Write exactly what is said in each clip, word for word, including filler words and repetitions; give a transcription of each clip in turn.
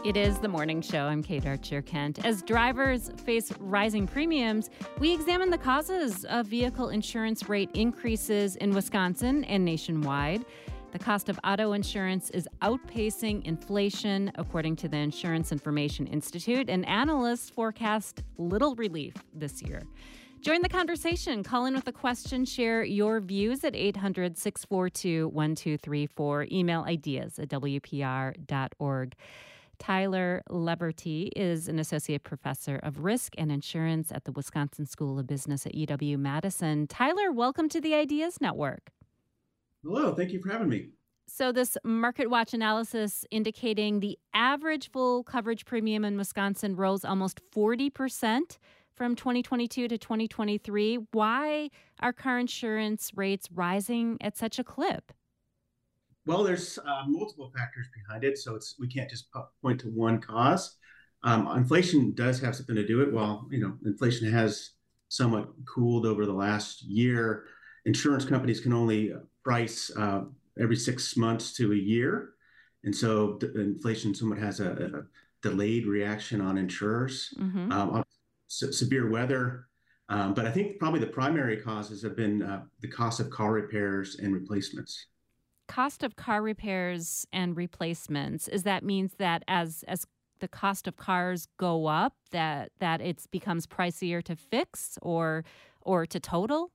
It is the morning show. I'm Kate Archer-Kent. As drivers face rising premiums, we examine the causes of vehicle insurance rate increases in Wisconsin and nationwide. The cost of auto insurance is outpacing inflation, according to the Insurance Information Institute, and analysts forecast little relief this year. Join the conversation. Call in with a question. Share your views at eight hundred, six four two, one two three four. Email ideas at w p r dot org. Tyler Leverty is an associate professor of risk and insurance at the Wisconsin School of Business at U W-Madison. Tyler, welcome to the Ideas Network. Hello, thank you for having me. So this Market Watch analysis indicating the average full coverage premium in Wisconsin rose almost forty percent from twenty twenty-two to twenty twenty-three. Why are car insurance rates rising at such a clip? Well, there's uh, multiple factors behind it, so it's we can't just point to one cause. Um, inflation does have something to do with it. While you know inflation has somewhat cooled over the last year, insurance companies can only price uh, every six months to a year, and so d- inflation somewhat has a, a delayed reaction on insurers. Mm-hmm. Um, on se- severe weather. Um, but I think probably the primary causes have been uh, the cost of car repairs and replacements. Cost of car repairs and replacements, is that means that as as the cost of cars go up, that that it becomes pricier to fix or or to total?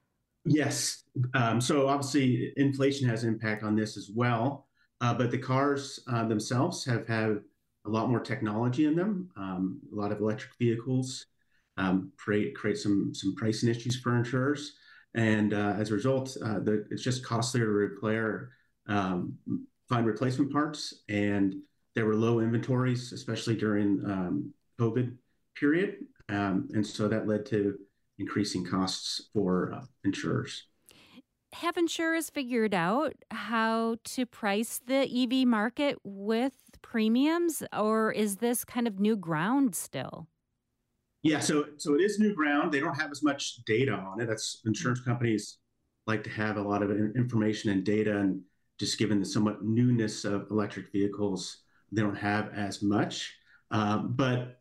Yes. Um, so obviously inflation has an impact on this as well. Uh, but the cars uh, themselves have had a lot more technology in them. Um, a lot of electric vehicles um, create create some some pricing issues for insurers. And uh, as a result, uh, the, it's just costlier to repair, um, find replacement parts. And there were low inventories, especially during um, COVID period. Um, and so that led to increasing costs for uh, insurers. Have insurers figured out how to price the E V market with premiums, or is this kind of new ground still? Yeah, so so it is new ground. They don't have as much data on it. That's insurance companies like to have a lot of information and data, and just given the somewhat newness of electric vehicles, they don't have as much. Um, but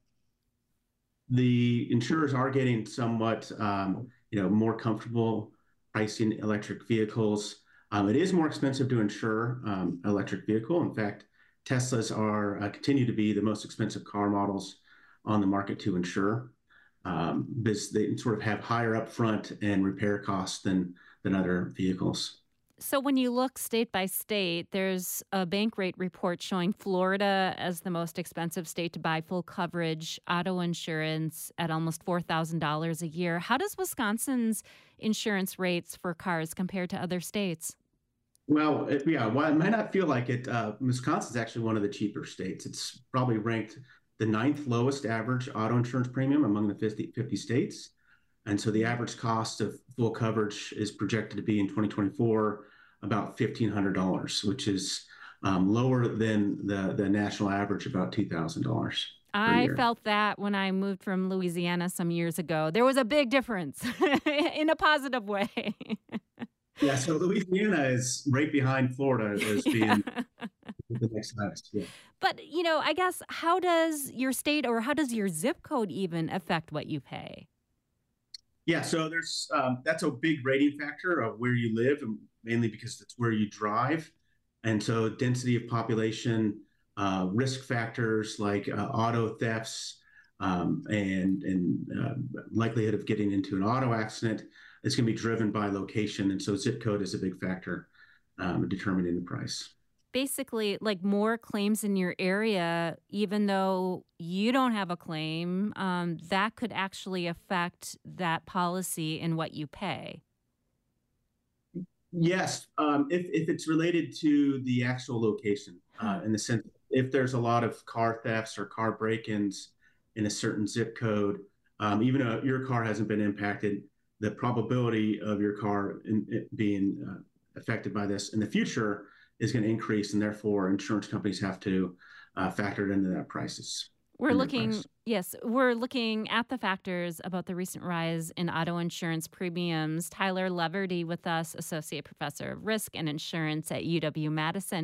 the insurers are getting somewhat, um, you know, more comfortable pricing electric vehicles. Um, it is more expensive to insure um, an electric vehicle. In fact, Teslas are uh, continue to be the most expensive car models on the market to insure. Um, because they sort of have higher upfront and repair costs than than other vehicles. So when you look state by state, there's a Bankrate report showing Florida as the most expensive state to buy full coverage auto insurance at almost four thousand dollars a year. How does Wisconsin's insurance rates for cars compare to other states? Well, it, yeah, while it might not feel like it, uh, Wisconsin is actually one of the cheaper states. It's probably ranked the ninth lowest average auto insurance premium among the fifty, fifty states. And so the average cost of full coverage is projected to be in twenty twenty-four about fifteen hundred dollars, which is um, lower than the, the national average, about two thousand dollars per I year. felt that when I moved from Louisiana some years ago. There was a big difference in a positive way. Yeah, so Louisiana is right behind Florida as being Yeah. the next highest. Yeah. But, you know, I guess how does your state or how does your zip code even affect what you pay? Yeah, so there's um, that's a big rating factor of where you live, and mainly because it's where you drive. And so density of population, uh, risk factors like uh, auto thefts, um, and and uh, likelihood of getting into an auto accident is going to be driven by location. And so zip code is a big factor um, determining the price. Basically, like more claims in your area, even though you don't have a claim, um, that could actually affect that policy and what you pay. Yes, um, if if it's related to the actual location, uh, Huh. in the sense if there's a lot of car thefts or car break-ins in a certain zip code, um, even though your car hasn't been impacted, the probability of your car in, it being uh, affected by this in the future is going to increase, and therefore insurance companies have to uh, factor it into that prices We're in their looking, price. yes, we're looking at the factors about the recent rise in auto insurance premiums. Tyler Leverty with us, Associate Professor of Risk and Insurance at U W-Madison.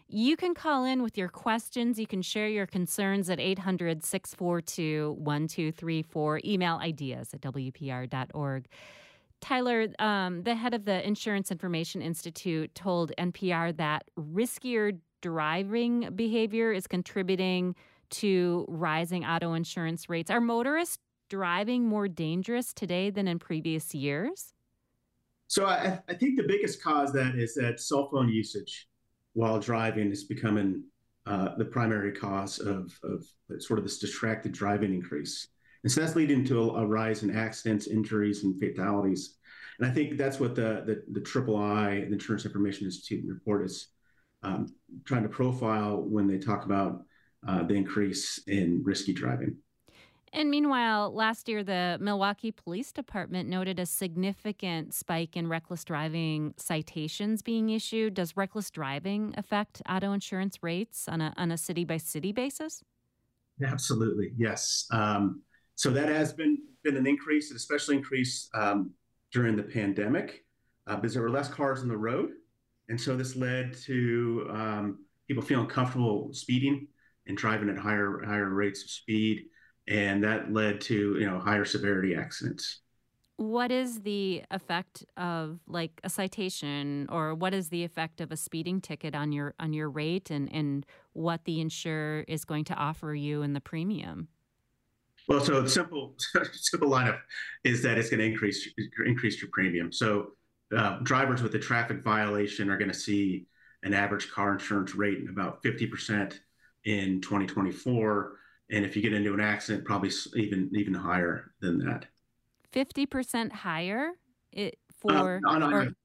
You can call in with your questions. You can share your concerns at eight hundred, six four two, one two three four. Email ideas at w p r dot org. Tyler, um, the head of the Insurance Information Institute told N P R that riskier driving behavior is contributing to rising auto insurance rates. Are motorists driving more dangerous today than in previous years? So I, I think the biggest cause that is that cell phone usage while driving is becoming uh, the primary cause of, of sort of this distracted driving increase. And so that's leading to a, a rise in accidents, injuries, and fatalities. And I think that's what the the, the Triple I, the Insurance Information Institute report is um, trying to profile when they talk about uh, the increase in risky driving. And meanwhile, last year, the Milwaukee Police Department noted a significant spike in reckless driving citations being issued. Does reckless driving affect auto insurance rates on a on a city by city basis? Absolutely, yes. Um, so that has been been an increase, especially increased um, during the pandemic, uh, because there were less cars on the road, and so this led to um, people feeling comfortable speeding and driving at higher higher rates of speed. And that led to, you know, higher severity accidents. What is the effect of like a citation, or what is the effect of a speeding ticket on your on your rate, and, and what the insurer is going to offer you in the premium? Well, so the simple simple lineup is that it's going to increase increase your premium. So uh, drivers with a traffic violation are going to see an average car insurance rate about fifty percent in twenty twenty-four. And if you get into an accident, probably even even higher than that. fifty percent higher it, for... Uh, no, no, or, no.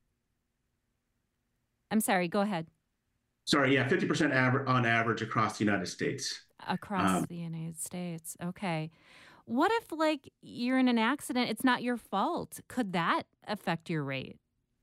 I'm sorry, go ahead. Sorry, yeah, fifty percent aver- on average across the United States. Across um, the United States, okay. What if, like, you're in an accident, it's not your fault? Could that affect your rate?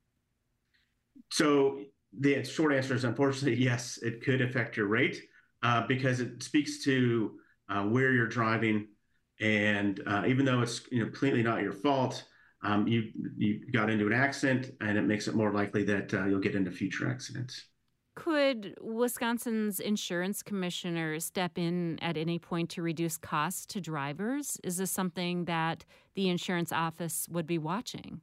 So the short answer is, unfortunately, yes, it could affect your rate. Uh, because it speaks to uh, where you're driving, and uh, even though it's you know completely not your fault, um, you you got into an accident, and it makes it more likely that uh, you'll get into future accidents. Could Wisconsin's insurance commissioner step in at any point to reduce costs to drivers? Is this something that the insurance office would be watching?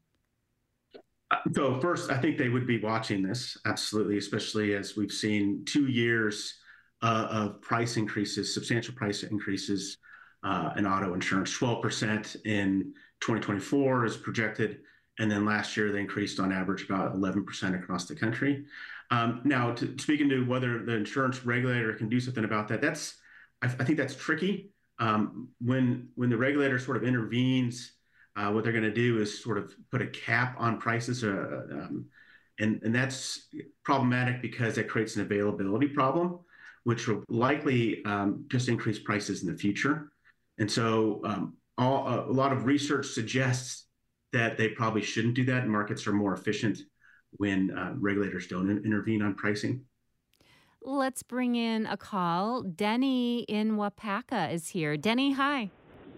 Uh, so first, I think they would be watching this, absolutely, especially as we've seen two years Uh, of price increases, substantial price increases uh, in auto insurance. twelve percent in twenty twenty-four is projected, and then last year they increased on average about eleven percent across the country. Um, now, to, speaking to whether the insurance regulator can do something about that, that's I, I think that's tricky. Um, when when the regulator sort of intervenes, uh, what they're going to do is sort of put a cap on prices, uh, um, and and that's problematic because that creates an availability problem, which will likely um, just increase prices in the future. And so um, all, a lot of research suggests that they probably shouldn't do that. Markets are more efficient when uh, regulators don't in- intervene on pricing. Let's bring in a call. Denny in Wapaka is here. Denny, hi.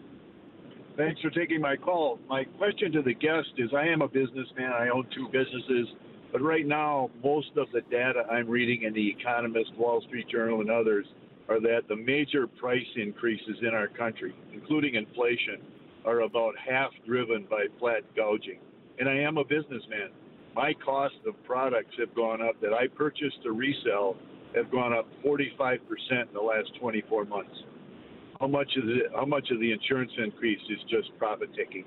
Thanks for taking my call. My question to the guest is, I am a businessman. I own two businesses. But right now, most of the data I'm reading in The Economist, Wall Street Journal, and others are that the major price increases in our country, including inflation, are about half driven by flat gouging. And I am a businessman. My cost of products have gone up that I purchase to resell have gone up forty-five percent in the last twenty-four months. How much of the, how much of the insurance increase is just profit taking?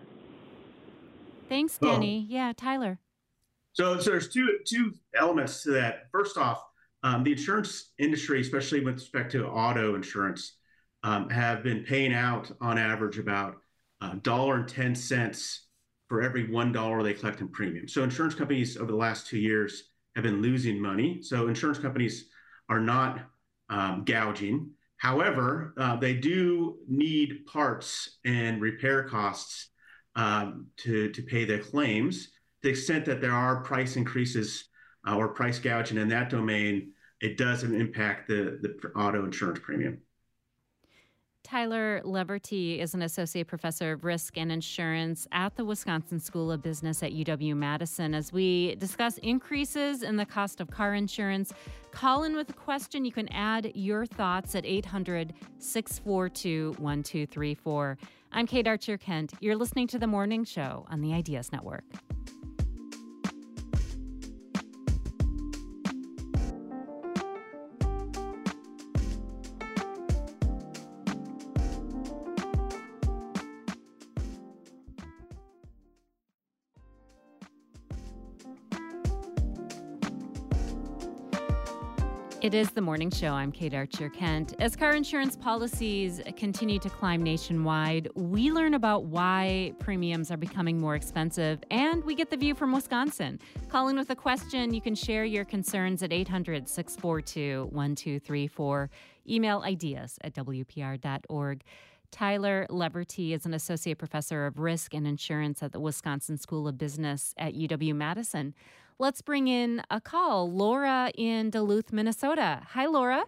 Thanks, Denny. Oh. Yeah, Tyler. So, so there's two two elements to that. First off, um, the insurance industry, especially with respect to auto insurance, um, have been paying out on average about a dollar and ten cents for every one dollar they collect in premium. So insurance companies over the last two years have been losing money. So insurance companies are not um, gouging. However, uh, they do need parts and repair costs um, to to pay their claims. To the extent that there are price increases uh, or price gouging in that domain, it doesn't impact the, the auto insurance premium. Tyler Leverty is an associate professor of risk and insurance at the Wisconsin School of Business at U W-Madison. As we discuss increases in the cost of car insurance, call in with a question. You can add your thoughts at eight hundred, six four two, one two three four. I'm Kate Archer-Kent. You're listening to The Morning Show on the Ideas Network. It is The Morning Show. I'm Kate Archer-Kent. As car insurance policies continue to climb nationwide, we learn about why premiums are becoming more expensive, and we get the view from Wisconsin. Call in with a question. You can share your concerns at eight hundred, six four two, one two three four. Email ideas at w p r dot org. Tyler Leverty is an associate professor of risk and insurance at the Wisconsin School of Business at U W-Madison. Let's bring in a call. Laura in Duluth, Minnesota. Hi, Laura.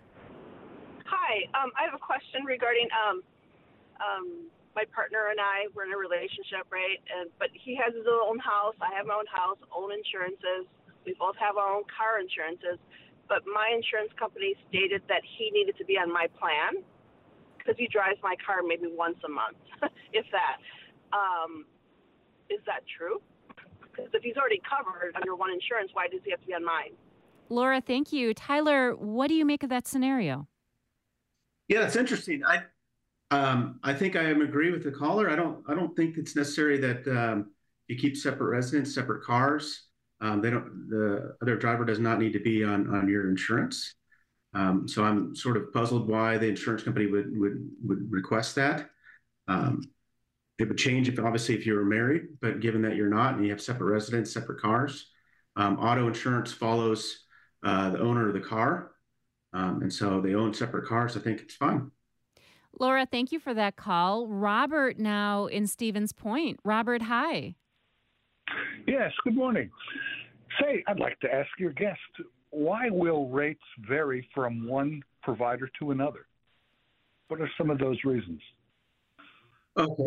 Hi. Um, I have a question regarding um, um, my partner and I. We're in a relationship, right? And but he has his own house. I have my own house, own insurances. We both have our own car insurances. But my insurance company stated that he needed to be on my plan because he drives my car maybe once a month, if that. Um, is that true? Because if he's already covered under one insurance, why does he have to be on mine? Laura, thank you. Tyler, what do you make of that scenario? Yeah, that's interesting. I um, I think I am agree with the caller. I don't I don't think it's necessary that um, you keep separate residents, separate cars. Um, they don't. The other driver does not need to be on on your insurance. Um, so I'm sort of puzzled why the insurance company would would would request that. Um, It would change if obviously if you were married, but given that you're not and you have separate residents, separate cars, um, auto insurance follows uh, the owner of the car. Um, and so they own separate cars. I think it's fine. Laura, thank you for that call. Robert now in Stevens Point. Robert, hi. Yes, good morning. Say, I'd like to ask your guest, why will rates vary from one provider to another? What are some of those reasons? Okay.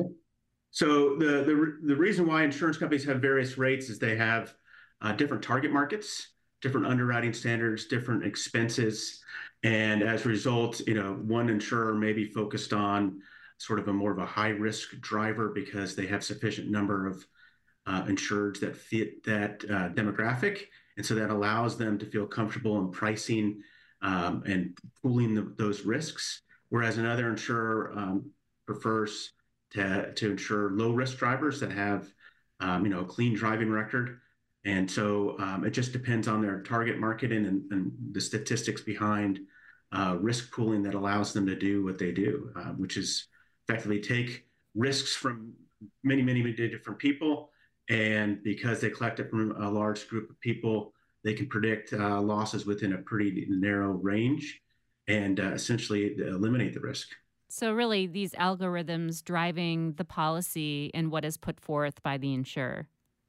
So the, the the reason why insurance companies have various rates is they have uh, different target markets, different underwriting standards, different expenses, and as a result, you know, one insurer may be focused on sort of a more of a high risk driver because they have sufficient number of uh, insureds that fit that uh, demographic, and so that allows them to feel comfortable in pricing um, and pooling the, those risks, whereas another insurer um, prefers To, to insure low-risk drivers that have, um, you know, a clean driving record. And so um, it just depends on their target marketing and, and the statistics behind uh, risk pooling that allows them to do what they do, uh, which is effectively take risks from many, many, many different people. And because they collect it from a large group of people, they can predict uh, losses within a pretty narrow range and uh, essentially eliminate the risk. So really, these algorithms driving the policy and what is put forth by the insurer.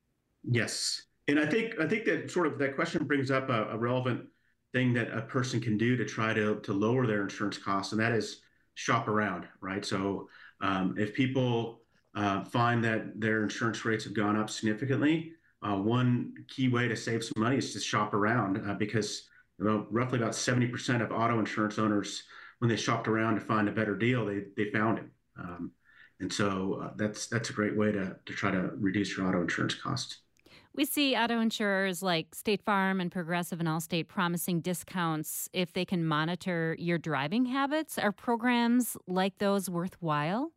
Yes, and I think I think that sort of that question brings up a, a relevant thing that a person can do to try to to lower their insurance costs, and that is shop around, right? So um, if people uh, find that their insurance rates have gone up significantly, uh, one key way to save some money is to shop around uh, because you know, roughly about seventy percent of auto insurance owners, when they shopped around to find a better deal, they they found it. Um, and so uh, that's that's a great way to to try to reduce your auto insurance costs. We see auto insurers like State Farm and Progressive and Allstate promising discounts if they can monitor your driving habits. Are programs like those worthwhile?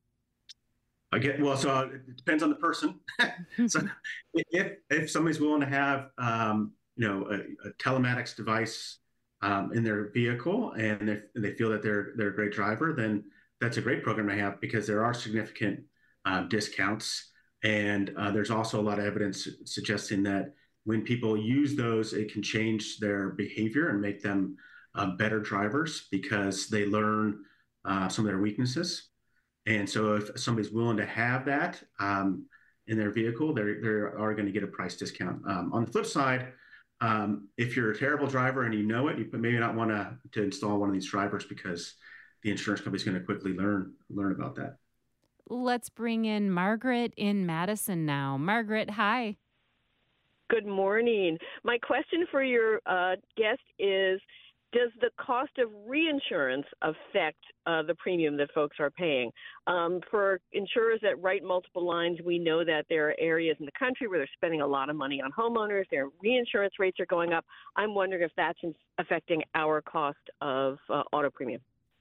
I get well. So it depends on the person. So if if somebody's willing to have um, you know a, a telematics device Um, in their vehicle, and if they feel that they're they're a great driver, then that's a great program to have because there are significant uh, discounts, and uh, there's also a lot of evidence suggesting that when people use those, it can change their behavior and make them uh, better drivers because they learn uh, some of their weaknesses. And so, if somebody's willing to have that um, in their vehicle, they they are going to get a price discount. Um, on the flip side, Um, if you're a terrible driver and you know it, you maybe not want to to install one of these drivers because the insurance company is going to quickly learn learn about that. Let's bring in Margaret in Madison now. Margaret, hi. Good morning. My question for your uh, guest is, does the cost of reinsurance affect uh, the premium that folks are paying? Um, for insurers that write multiple lines, we know that there are areas in the country where they're spending a lot of money on homeowners. Their reinsurance rates are going up. I'm wondering if that's affecting our cost of uh, auto premium.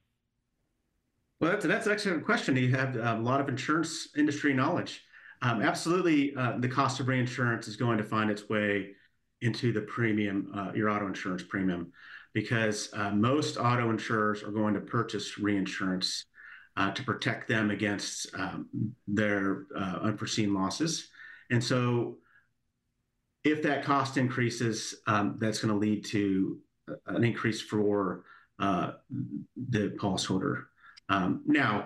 Well, that's, that's an excellent question. You have a lot of insurance industry knowledge. Um, absolutely, uh, the cost of reinsurance is going to find its way into the premium, uh, your auto insurance premium, because uh, most auto insurers are going to purchase reinsurance uh, to protect them against um, their uh, unforeseen losses. And so if that cost increases, um, that's going to lead to an increase for uh, the policyholder. Um, now,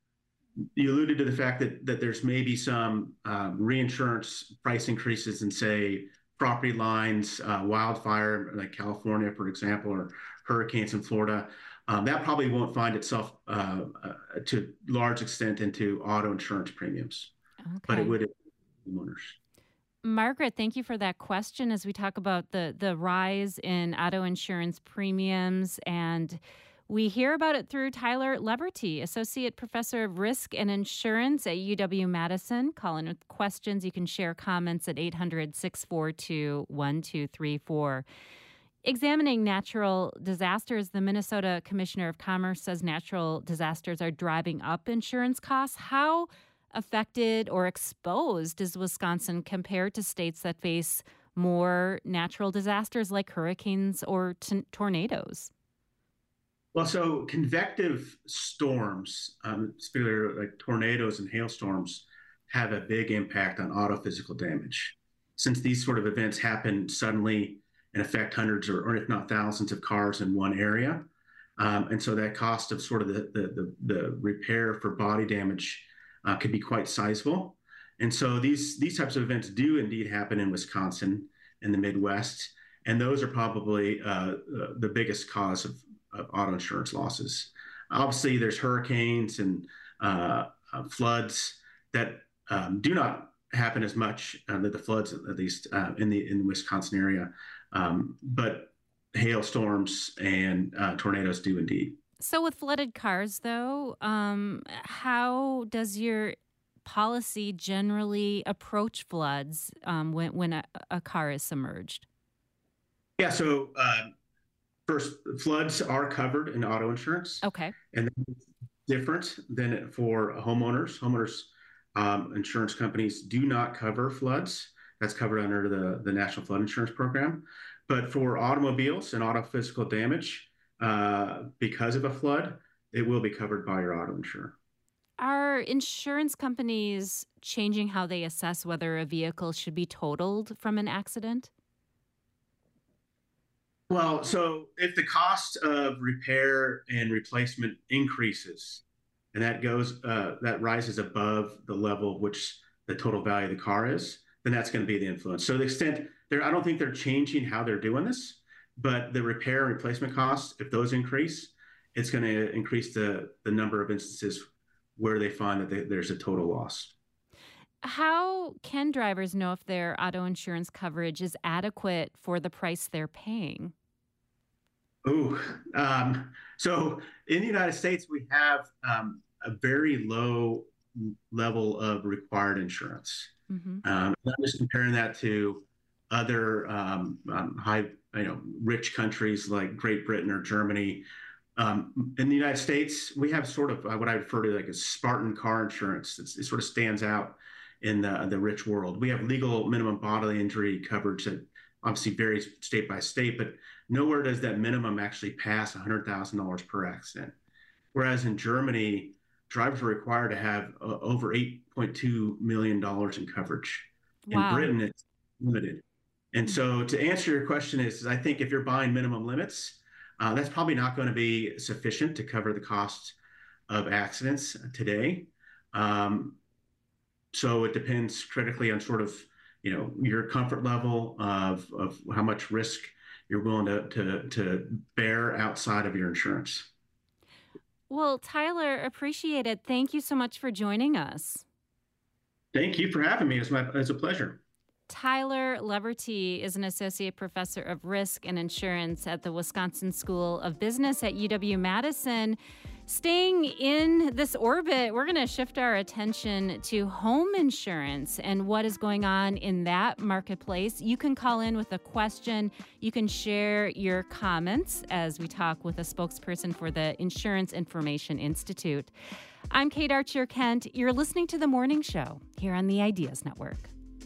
you alluded to the fact that, that there's maybe some um, reinsurance price increases in, say, property lines, uh, wildfire, like California, for example, or hurricanes in Florida. Um, that probably won't find itself uh, uh, to large extent into auto insurance premiums, okay. But it would in homeowners. Margaret, thank you for that question as we talk about the, the rise in auto insurance premiums. And we hear about it through Tyler Leberty, Associate Professor of Risk and Insurance at U W-Madison. Call in with questions. You can share comments at eight hundred, six four two, one two three four. Examining natural disasters, the Minnesota Commissioner of Commerce says natural disasters are driving up insurance costs. How affected or exposed is Wisconsin compared to states that face more natural disasters like hurricanes or t- tornadoes? Well, so convective storms, um, particularly like tornadoes and hailstorms, have a big impact on auto physical damage. Since these sort of events happen suddenly and affect hundreds or, or if not thousands of cars in one area, um, and so that cost of sort of the the, the, the repair for body damage uh, could be quite sizable. And so these these types of events do indeed happen in Wisconsin and the Midwest, and those are probably uh, uh, the biggest cause of of auto insurance losses. Obviously, there's hurricanes and uh, uh, floods that um, do not happen as much, uh, the floods at least uh, in the in the Wisconsin area, um, but hailstorms and uh, tornadoes do indeed. So with flooded cars, though, um, how does your policy generally approach floods um, when, when a, a car is submerged? Yeah, so uh, first, floods are covered in auto insurance. Okay. And that's different than for homeowners. Homeowners um, insurance companies do not cover floods. That's covered under the, the National Flood Insurance Program. But for automobiles and auto physical damage, uh, because of a flood, it will be covered by your auto insurer. Are insurance companies changing how they assess whether a vehicle should be totaled from an accident? Well, so if the cost of repair and replacement increases, and that goes, uh, that rises above the level which the total value of the car is, then that's going to be the influence. So to the extent there, I don't think they're changing how they're doing this, but the repair and replacement costs, if those increase, it's going to increase the the number of instances where they find that they, there's a total loss. How can drivers know if their auto insurance coverage is adequate for the price they're paying? Ooh, um, so in the United States, we have um, a very low level of required insurance. Mm-hmm. Um, I'm just comparing that to other um, um, high, you know, rich countries like Great Britain or Germany. Um, in the United States, we have sort of what I refer to like a Spartan car insurance. It's, it sort of stands out in the, the rich world. We have legal minimum bodily injury coverage that obviously varies state by state, but nowhere does that minimum actually pass one hundred thousand dollars per accident. Whereas in Germany, drivers are required to have uh, over eight point two million dollars in coverage. Wow. In Britain, it's limited. And so to answer your question is, is I think if you're buying minimum limits, uh, that's probably not going to be sufficient to cover the cost of accidents today. Um, so it depends critically on sort of, you know, your comfort level of, of how much risk you're willing to, to, to bear outside of your insurance. Well, Tyler, appreciate it. Thank you so much for joining us. Thank you for having me. It's my it's a pleasure. Tyler Leverty is an associate professor of risk and insurance at the Wisconsin School of Business at U W-Madison. Staying in this orbit, we're going to shift our attention to home insurance and what is going on in that marketplace. You can call in with a question. You can share your comments as we talk with a spokesperson for the Insurance Information Institute. I'm Kate Archer-Kent. You're listening to The Morning Show here on the Ideas Network.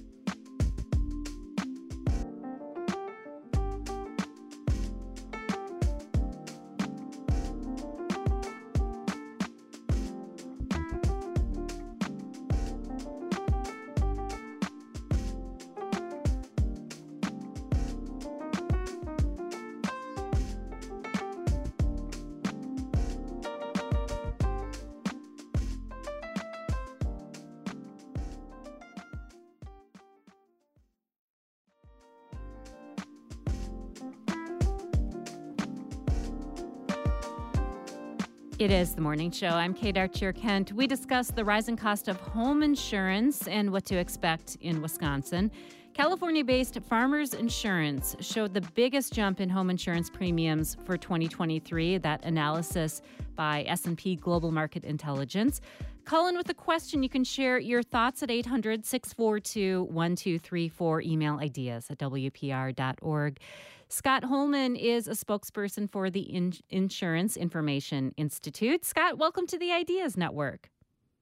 It is The Morning Show. I'm Kate Archer-Kent. We discuss the rising cost of home insurance and what to expect in Wisconsin. California-based Farmers Insurance showed the biggest jump in home insurance premiums for twenty twenty-three. That analysis by S and P Global Market Intelligence. Call in with a question. You can share your thoughts at eight hundred, six four two, one two three four. Email ideas at W P R dot org. Scott Holman is a spokesperson for the In- Insurance Information Institute. Scott, welcome to the Ideas Network.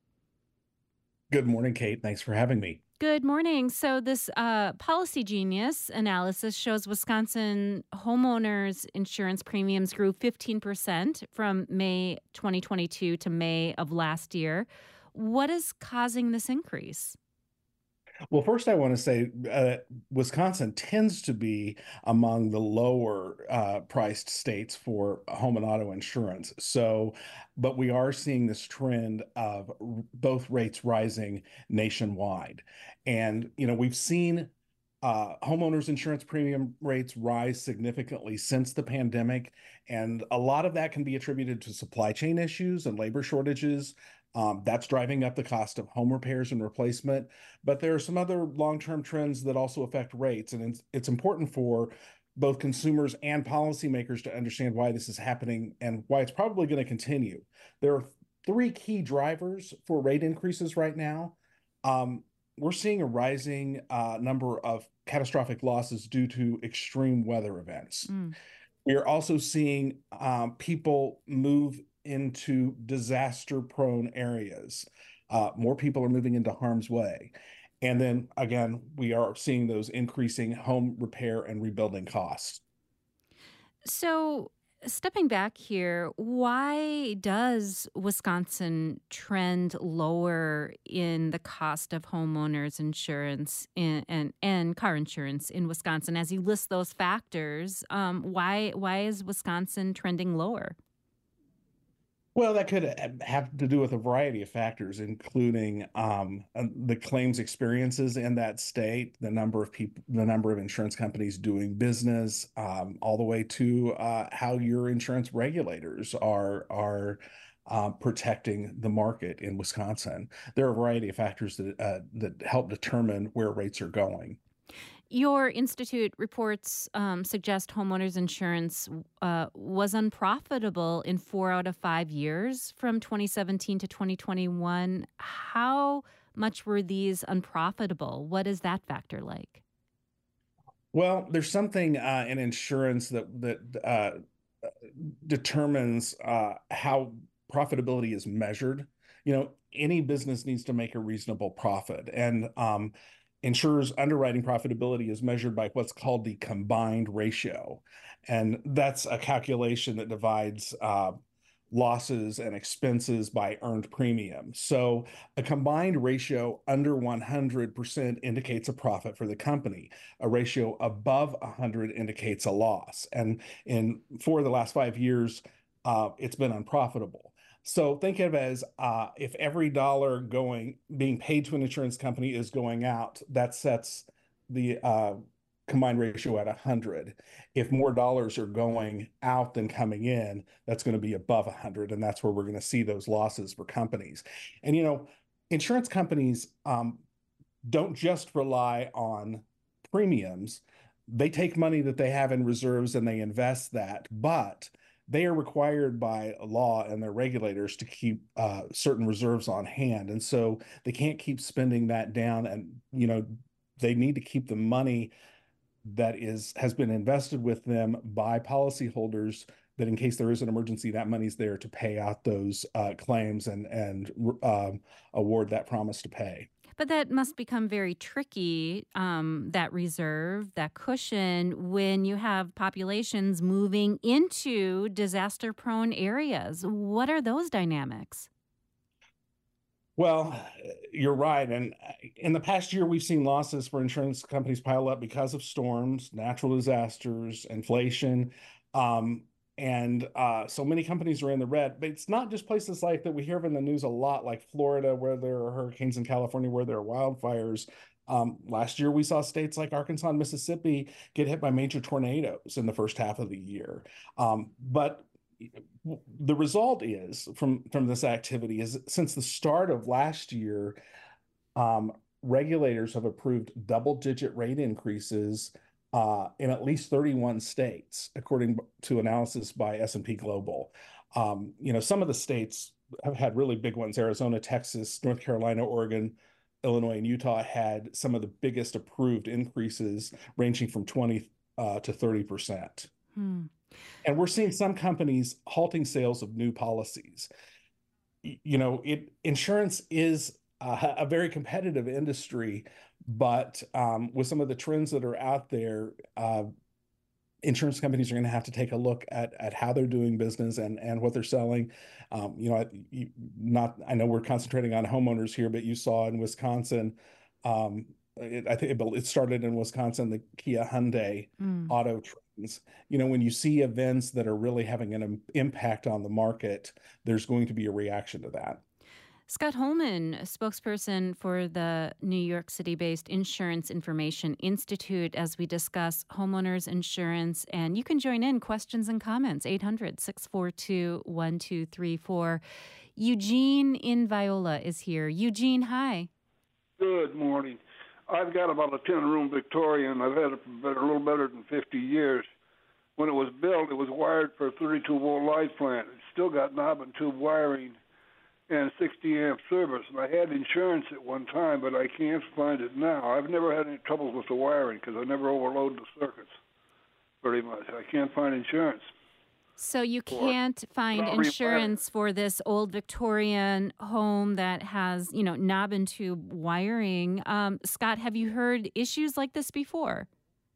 Good morning, Kate. Thanks for having me. Good morning. So this uh, Policy Genius analysis shows Wisconsin homeowners insurance premiums grew fifteen percent from May twenty twenty-two to May of last year. What is causing this increase? Well, first, I want to say uh, Wisconsin tends to be among the lower uh, priced states for home and auto insurance. So, but we are seeing this trend of r- both rates rising nationwide. And, you know, we've seen uh, homeowners insurance premium rates rise significantly since the pandemic. And a lot of that can be attributed to supply chain issues and labor shortages. Um, that's driving up the cost of home repairs and replacement. But there are some other long-term trends that also affect rates. And it's, it's important for both consumers and policymakers to understand why this is happening and why it's probably going to continue. There are three key drivers for rate increases right now. Um, we're seeing a rising uh, number of catastrophic losses due to extreme weather events. Mm. We are also seeing um, people move into disaster-prone areas. Uh, more people are moving into harm's way. And then, again, we are seeing those increasing home repair and rebuilding costs. So, stepping back here, why does Wisconsin trend lower in the cost of homeowners insurance in, and, and car insurance in Wisconsin? As you list those factors, um, why why is Wisconsin trending lower? Well, that could have to do with a variety of factors, including um, the claims experiences in that state, the number of people, the number of insurance companies doing business, um, all the way to uh, how your insurance regulators are are uh, protecting the market in Wisconsin. There are a variety of factors that uh, that help determine where rates are going. Your institute reports um, suggest homeowners insurance uh, was unprofitable in four out of five years from twenty seventeen to twenty twenty-one. How much were these unprofitable? What is that factor like? Well, there's something uh, in insurance that that uh, determines uh, how profitability is measured. You know, any business needs to make a reasonable profit, and um, insurers' underwriting profitability is measured by what's called the combined ratio. And that's a calculation that divides uh, losses and expenses by earned premium. So a combined ratio under one hundred percent indicates a profit for the company. A ratio above one hundred indicates a loss. And in for the last five years, uh, it's been unprofitable. So think of it as uh, if every dollar going being paid to an insurance company is going out, that sets the uh, combined ratio at one hundred. If more dollars are going out than coming in, that's going to be above one hundred, and that's where we're going to see those losses for companies. And, you know, insurance companies um, don't just rely on premiums. They take money that they have in reserves and they invest that, but they are required by law and their regulators to keep uh, certain reserves on hand. And so they can't keep spending that down. And, you know, they need to keep the money that is has been invested with them by policyholders, that in case there is an emergency, that money's there to pay out those uh, claims and, and um, award that promise to pay. But that must become very tricky, um, that reserve, that cushion, when you have populations moving into disaster-prone areas. What are those dynamics? Well, you're right. And in the past year, we've seen losses for insurance companies pile up because of storms, natural disasters, inflation. Um, And uh, so many companies are in the red, but it's not just places like that we hear of in the news a lot, like Florida, where there are hurricanes, in California, where there are wildfires. Um, last year, we saw states like Arkansas and Mississippi get hit by major tornadoes in the first half of the year. Um, but the result is from, from this activity is since the start of last year, um, regulators have approved double-digit rate increases Uh, in at least thirty-one states, according to analysis by S and P Global. Um, you know, some of the states have had really big ones. Arizona, Texas, North Carolina, Oregon, Illinois, and Utah had some of the biggest approved increases, ranging from twenty uh, to thirty percent. Hmm. And we're seeing some companies halting sales of new policies. You know, it insurance is uh, a very competitive industry, but um, with some of the trends that are out there, uh, insurance companies are going to have to take a look at at how they're doing business and and what they're selling. Um, you know, you, not I know we're concentrating on homeowners here, but you saw in Wisconsin, um, it, I think it, it started in Wisconsin, the Kia Hyundai Mm. auto trends. You know, when you see events that are really having an im- impact on the market, there's going to be a reaction to that. Scott Holman, a spokesperson for the New York City-based Insurance Information Institute, as we discuss homeowners insurance. And you can join in questions and comments, eight hundred, six four two, one two three four. Eugene in Viola is here. Eugene, hi. Good morning. I've got about a ten-room Victorian. I've had it for a little better than fifty years. When it was built, it was wired for a thirty-two volt light plant. It's still got knob and tube wiring and sixty amp service. And I had insurance at one time, but I can't find it now. I've never had any troubles with the wiring because I never overload the circuits very much. I can't find insurance. So you can't find insurance for this old Victorian home that has, you know, knob and tube wiring. Um, Scott, have you heard issues like this before?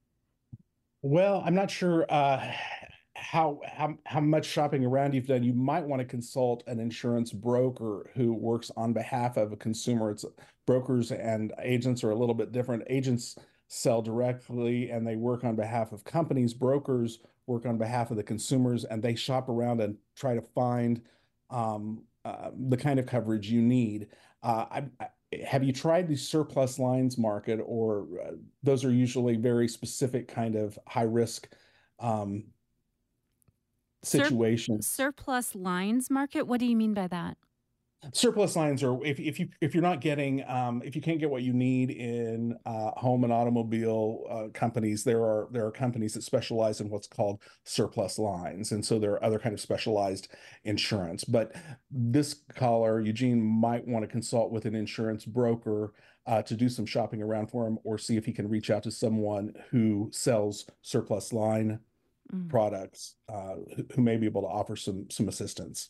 Well, I'm not sure uh, how, how how much shopping around you've done. You might want to consult an insurance broker who works on behalf of a consumer. It's brokers and agents are a little bit different. Agents sell directly and they work on behalf of companies. Brokers work on behalf of the consumers and they shop around and try to find um, uh, the kind of coverage you need. Uh, I, I, have you tried the surplus lines market, or uh, those are usually very specific kind of high risk um, situations? Sur- surplus lines market? What do you mean by that? Surplus lines are if if you if you're not getting um, if you can't get what you need in uh, home and automobile uh, companies, there are there are companies that specialize in what's called surplus lines, and so there are other kind of specialized insurance. But this caller, Eugene, might want to consult with an insurance broker uh, to do some shopping around for him, or see if he can reach out to someone who sells surplus line mm. products uh, who, who may be able to offer some some assistance.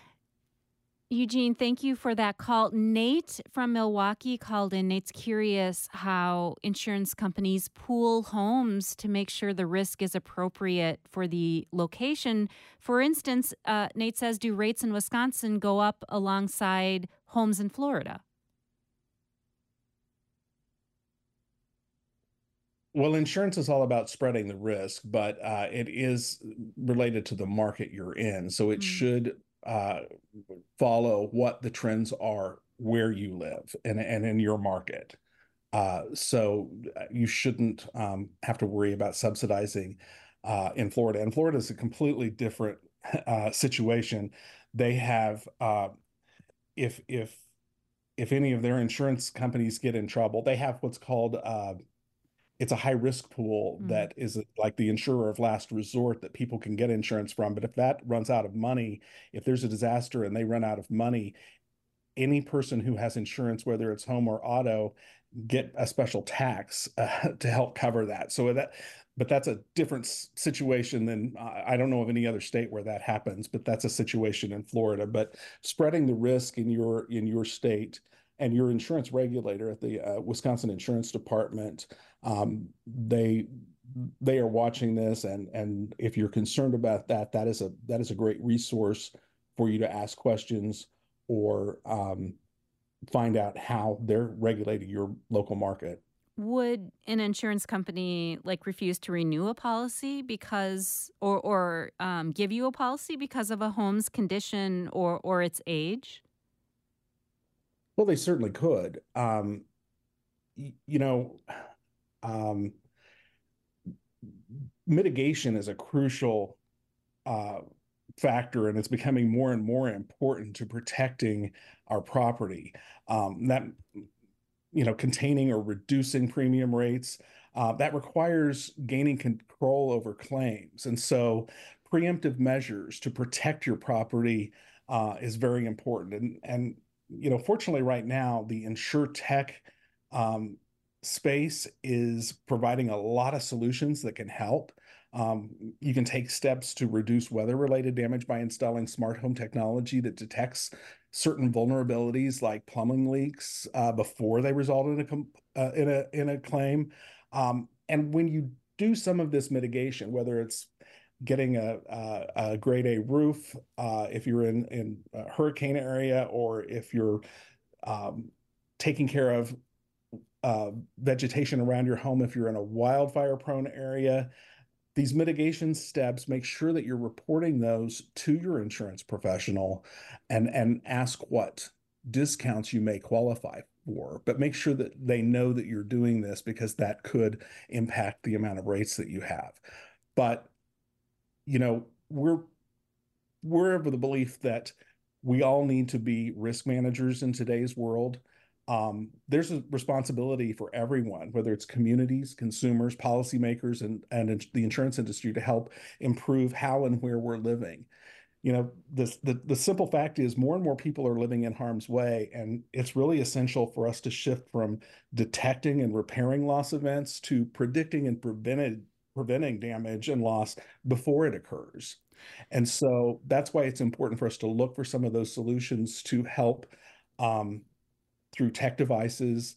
Eugene, thank you for that call. Nate from Milwaukee called in. Nate's curious how insurance companies pool homes to make sure the risk is appropriate for the location. For instance, uh, Nate says, do rates in Wisconsin go up alongside homes in Florida? Well, insurance is all about spreading the risk, but uh, it is related to the market you're in. So it mm. should uh, follow what the trends are where you live and, and in your market. Uh, so you shouldn't um, have to worry about subsidizing uh, in Florida. And Florida is a completely different uh, situation. They have uh, if if if any of their insurance companies get in trouble, they have what's called uh, it's a high risk pool Mm. that is like the insurer of last resort that people can get insurance from. But if that runs out of money, if there's a disaster and they run out of money, any person who has insurance, whether it's home or auto, get a special tax uh, to help cover that. So that, but that's a different situation than I don't know of any other state where that happens, but that's a situation in Florida. But spreading the risk in your in your state and your insurance regulator at the uh, Wisconsin Insurance Department, um, they they are watching this, and and if you're concerned about that, that is a that is a great resource for you to ask questions or um, find out how they're regulating your local market. Would an insurance company like refuse to renew a policy because, or or um, give you a policy because of a home's condition or or its age? Well, they certainly could. Um, y- you know, um, mitigation is a crucial uh, factor, and it's becoming more and more important to protecting our property. Um, that you know, containing or reducing premium rates, uh, that requires gaining control over claims. And so preemptive measures to protect your property uh, is very important. And, and, you know, fortunately right now, the InsurTech um, space is providing a lot of solutions that can help. Um, you can take steps to reduce weather-related damage by installing smart home technology that detects certain vulnerabilities like plumbing leaks uh, before they result in a uh, in a in a claim. Um, and when you do some of this mitigation, whether it's getting a, a, a grade A roof, uh, if you're in in a hurricane area, or if you're um, taking care of uh, vegetation around your home, if you're in a wildfire-prone area, these mitigation steps, make sure that you're reporting those to your insurance professional and, and ask what discounts you may qualify for. But make sure that they know that you're doing this, because that could impact the amount of rates that you have. But, you know, we're we're of the belief that we all need to be risk managers in today's world. Um, there's a responsibility for everyone, whether it's communities, consumers, policymakers, and, and the insurance industry, to help improve how and where we're living. You know, the, the, the simple fact is more and more people are living in harm's way, and it's really essential for us to shift from detecting and repairing loss events to predicting and prevented, preventing damage and loss before it occurs. And so that's why it's important for us to look for some of those solutions to help um, through tech devices,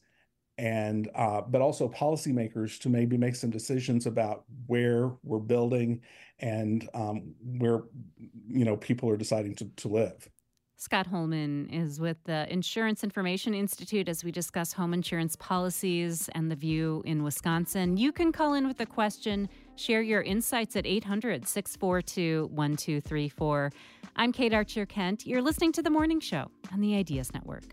and uh, but also policymakers to maybe make some decisions about where we're building and um, where you know people are deciding to, to live. Scott Holman is with the Insurance Information Institute as we discuss home insurance policies and the view in Wisconsin. You can call in with a question, share your insights at eight hundred, six four two, one two three four. I'm Kate Archer Kent. You're listening to The Morning Show on the Ideas Network.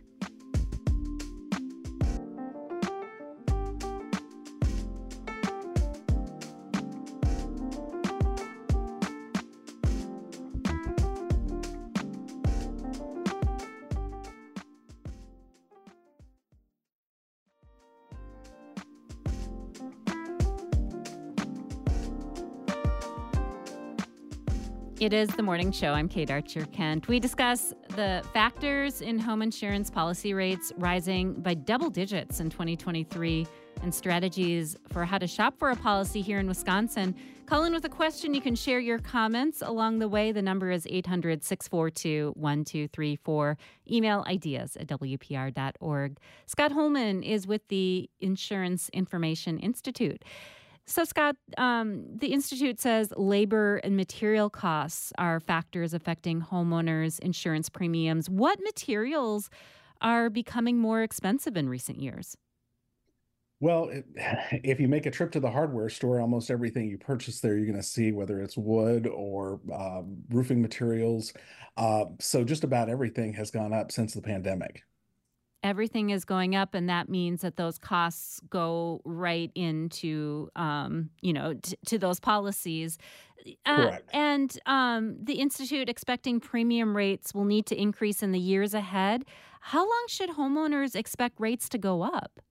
It is The Morning Show. I'm Kate Archer Kent. We discuss the factors in home insurance policy rates rising by double digits in twenty twenty-three and strategies for how to shop for a policy here in Wisconsin. Call in with a question. You can share your comments along the way. The number is eight hundred, six four two, one two three four. Email ideas at w p r dot org. Scott Holman is with the Insurance Information Institute. So, Scott, um, the Institute says labor and material costs are factors affecting homeowners' insurance premiums. What materials are becoming more expensive in recent years? Well, it, if you make a trip to the hardware store, almost everything you purchase there, you're going to see, whether it's wood or um, roofing materials. Uh, so just about everything has gone up since the pandemic. everything is going up, and that means that those costs go right into, um, you know, t- to those policies. Uh, Correct. and um, the Institute expecting premium rates will need to increase in the years ahead. How long should homeowners expect rates to go up?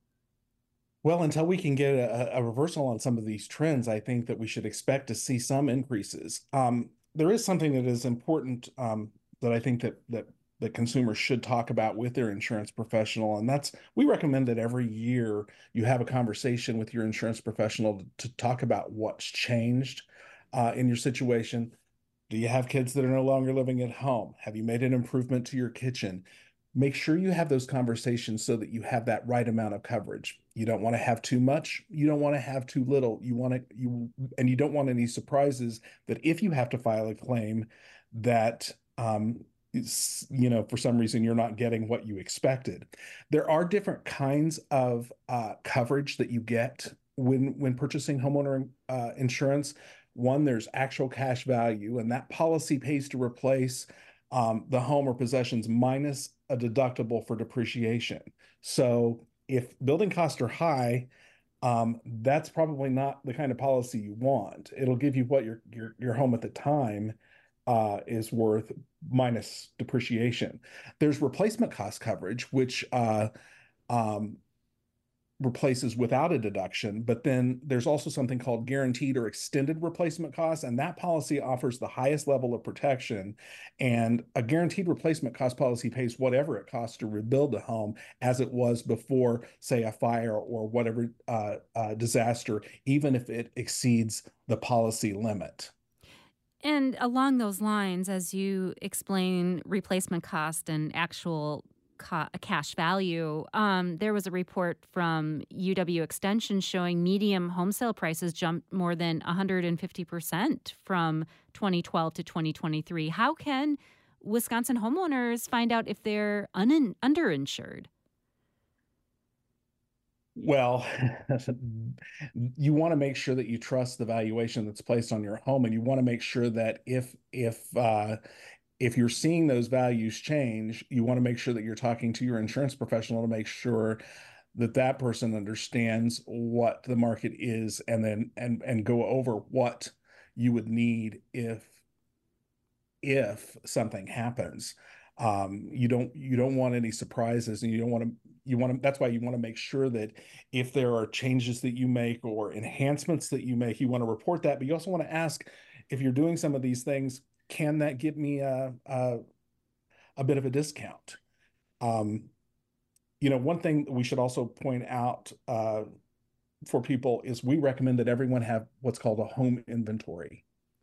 Well, until we can get a, a reversal on some of these trends, I think that we should expect to see some increases. Um, there is something that is important um, that I think that that that consumers should talk about with their insurance professional, and that's we recommend that every year you have a conversation with your insurance professional to, to talk about what's changed uh, in your situation. Do you have kids that are no longer living at home? Have you made an improvement to your kitchen? Make sure you have those conversations so that you have that right amount of coverage. You don't want to have too much. You don't want to have too little. You want to, you, and you don't want any surprises that if you have to file a claim that, um, is, you know, for some reason you're not getting what you expected. There are different kinds of uh, coverage that you get when when purchasing homeowner uh, insurance. One, there's actual cash value, and that policy pays to replace um, the home or possessions minus a deductible for depreciation. So if building costs are high, um, that's probably not the kind of policy you want. It'll give you what your your, your home at the time uh, is worth minus depreciation. There's replacement cost coverage, which uh, um, replaces without a deduction, but then there's also something called guaranteed or extended replacement costs, and that policy offers the highest level of protection. And a guaranteed replacement cost policy pays whatever it costs to rebuild the home as it was before, say, a fire or whatever uh, uh, disaster, even if it exceeds the policy limit. And along those lines, as you explain replacement cost and actual ca- cash value, um, there was a report from U W Extension showing medium home sale prices jumped more than one hundred fifty percent from twenty twelve to twenty twenty-three. How can Wisconsin homeowners find out if they're un- underinsured? Well, you want to make sure that you trust the valuation that's placed on your home, and you want to make sure that if if uh, if you're seeing those values change, you want to make sure that you're talking to your insurance professional to make sure that that person understands what the market is, and then and and go over what you would need if if something happens. Um, you don't you don't want any surprises, and you don't want to you want to that's why you want to make sure that if there are changes that you make or enhancements that you make, you want to report that. But you also want to ask, if you're doing some of these things, can that give me a a, a bit of a discount? Um, you know, one thing that we should also point out uh, for people is we recommend that everyone have what's called a home inventory.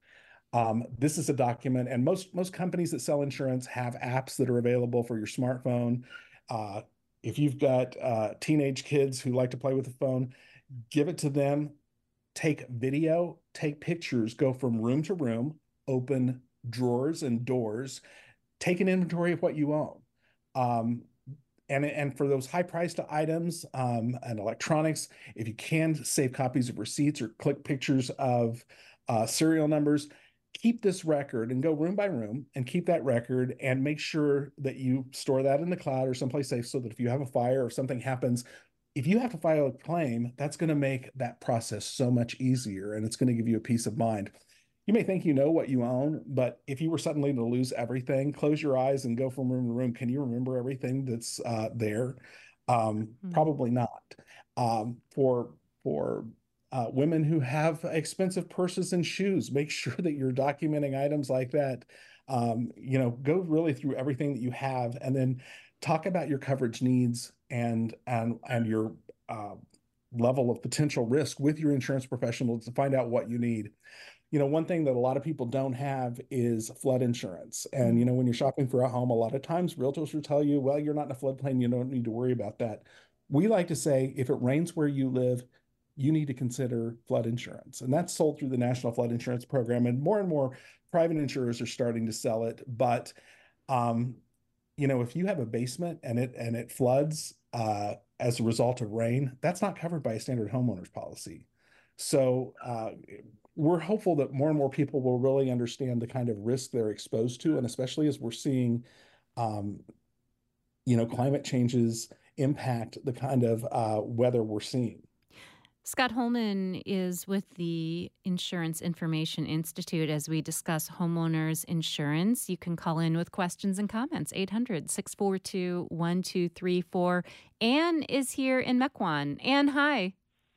Um, this is a document, and most most companies that sell insurance have apps that are available for your smartphone. Uh, if you've got uh, teenage kids who like to play with the phone, give it to them. Take video, take pictures, go from room to room, open drawers and doors, take an inventory of what you own. Um, and, and for those high-priced items um, and electronics, if you can, save copies of receipts or click pictures of uh, serial numbers. Keep this record and go room by room and keep that record, and make sure that you store that in the cloud or someplace safe, so that if you have a fire or something happens, if you have to file a claim, that's going to make that process so much easier, and it's going to give you a peace of mind. You may think you know what you own, but if you were suddenly to lose everything, close your eyes and go from room to room. Can you remember everything that's uh, there? Um, mm-hmm. Probably not. Um, for for uh, women who have expensive purses and shoes, make sure that you're documenting items like that. Um, you know, go really through everything that you have, and then talk about your coverage needs and and and your uh, level of potential risk with your insurance professional to find out what you need. You know, one thing that a lot of people don't have is flood insurance. And, you know, when you're shopping for a home, a lot of times realtors will tell you, well, you're not in a floodplain, you don't need to worry about that. We like to say, if it rains where you live, you need to consider flood insurance. And that's sold through the National Flood Insurance Program. And more and more private insurers are starting to sell it. But, um, you know, if you have a basement and it and it floods uh, as a result of rain, that's not covered by a standard homeowner's policy. So uh, we're hopeful that more and more people will really understand the kind of risk they're exposed to, and especially as we're seeing um, you know, climate changes impact the kind of uh, weather we're seeing. Scott Holman is with the Insurance Information Institute as we discuss homeowners insurance. You can call in with questions and comments, eight hundred, six four two, one two three four. Anne is here in Mequon. Anne, hi.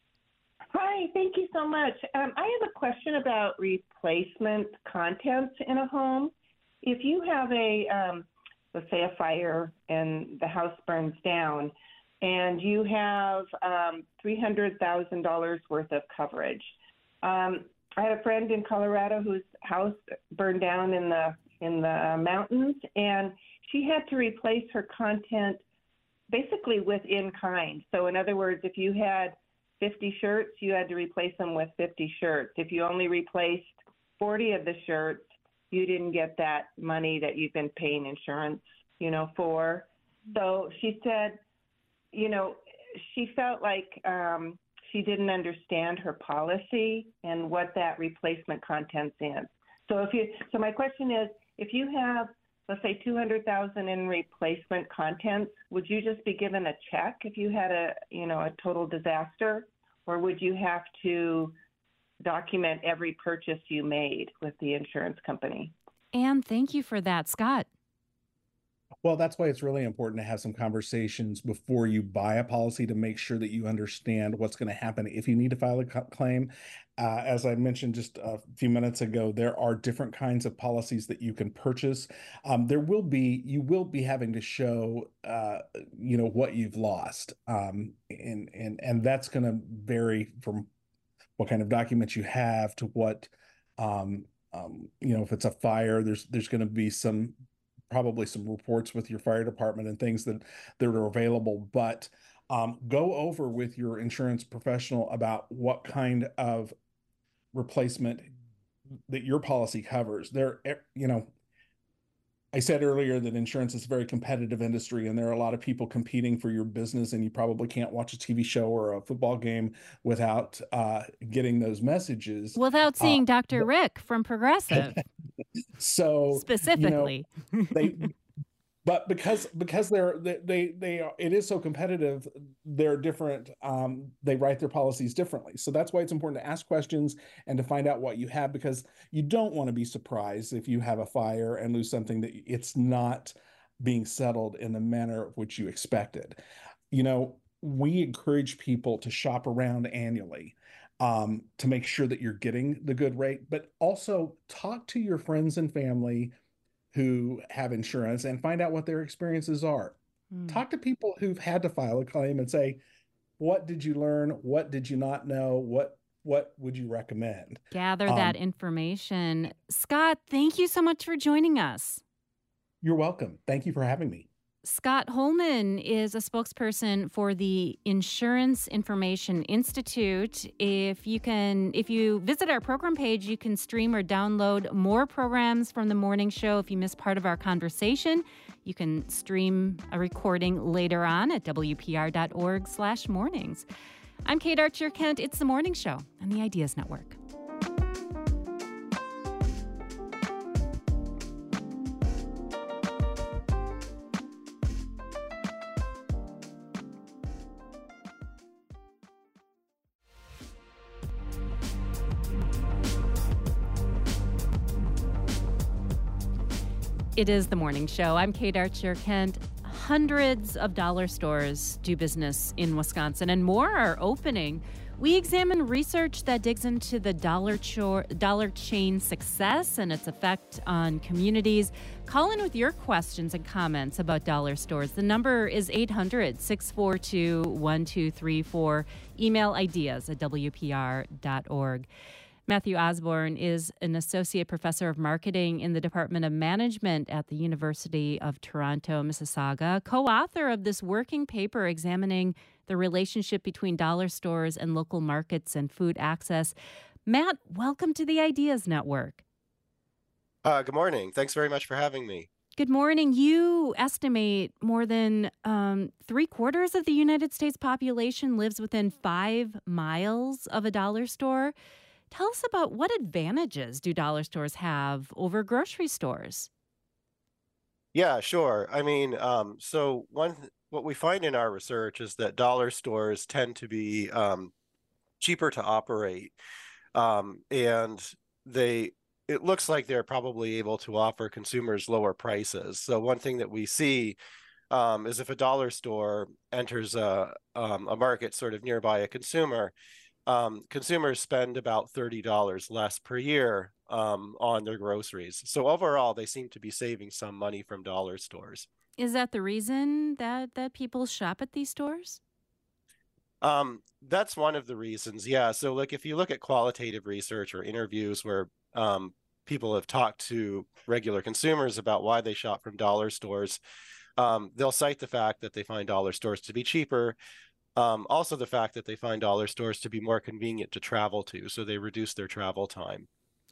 Hi, thank you so much. Um, I have a question about replacement contents in a home. If you have a, um, let's say, a fire and the house burns down, and you have um, three hundred thousand dollars worth of coverage. Um, I had a friend in Colorado whose house burned down in the in the mountains, and she had to replace her content basically with in kind. So in other words, if you had fifty shirts, you had to replace them with fifty shirts. If you only replaced forty of the shirts, you didn't get that money that you've been paying insurance, you know, for. So she said, you know, she felt like um, she didn't understand her policy and what that replacement contents is. So if you, so my question is, if you have, let's say, two hundred thousand in replacement contents, would you just be given a check if you had a, you know, a total disaster, or would you have to document every purchase you made with the insurance company? Anne, thank you for that. Scott. Well, that's why it's really important to have some conversations before you buy a policy to make sure that you understand what's going to happen if you need to file a claim. Uh, as I mentioned just a few minutes ago, there are different kinds of policies that you can purchase. Um, there will be, you will be having to show, uh, you know, what you've lost. Um, and, and, and that's going to vary from what kind of documents you have to what, um, um, you know, if it's a fire, there's, there's going to be some probably some reports with your fire department and things that, that are available, but um, go over with your insurance professional about what kind of replacement that your policy covers. There, you know, I said earlier that insurance is a very competitive industry, and there are a lot of people competing for your business, and you probably can't watch a T V show or a football game without uh, getting those messages. Without seeing uh, Doctor Rick from Progressive. So specifically, you know, they, but because because they're they they, they are, it is so competitive, they're different. Um, they write their policies differently, so that's why it's important to ask questions and to find out what you have, because you don't want to be surprised if you have a fire and lose something that it's not being settled in the manner which you expected. You know, we encourage people to shop around annually. Um, to make sure that you're getting the good rate, but also talk to your friends and family who have insurance and find out what their experiences are. Mm. Talk to people who've had to file a claim and say, what did you learn? What did you not know? What what would you recommend? Gather um, that information. Scott, thank you so much for joining us. You're welcome. Thank you for having me. Scott Holman is a spokesperson for the Insurance Information Institute. If you can, if you visit our program page, you can stream or download more programs from the morning show. If you missed part of our conversation, you can stream a recording later on at W P R dot org slash mornings. I'm Kate Archer Kent. It's the Morning Show on the Ideas Network. It is the Morning Show. I'm Kate Archer Kent. Hundreds of dollar stores do business in Wisconsin, and more are opening. We examine research that digs into the dollar, cho- dollar chain success and its effect on communities. Call in with your questions and comments about dollar stores. The number is eight hundred, six four two, one two three four. Email ideas at W P R dot org. Matthew Osborne is an associate professor of marketing in the Department of Management at the University of Toronto, Mississauga, co-author of this working paper examining the relationship between dollar stores and local markets and food access. Matt, welcome to the Ideas Network. Uh, good morning. Thanks very much for having me. Good morning. You estimate more than um, three quarters of the United States population lives within five miles of a dollar store. Tell us about what advantages do dollar stores have over grocery stores? Yeah, sure. I mean, um, so one th- what we find in our research is that dollar stores tend to be um, cheaper to operate, um, and they it looks like they're probably able to offer consumers lower prices. So one thing that we see um, is if a dollar store enters a um, a market sort of nearby a consumer, um, consumers spend about thirty dollars less per year um, on their groceries. So overall, they seem to be saving some money from dollar stores. Is that the reason that that people shop at these stores? Um, that's one of the reasons. Yeah. So like if you look at qualitative research or interviews where um, people have talked to regular consumers about why they shop from dollar stores, um, they'll cite the fact that they find dollar stores to be cheaper. Um, also the fact that they find dollar stores to be more convenient to travel to, so they reduce their travel time.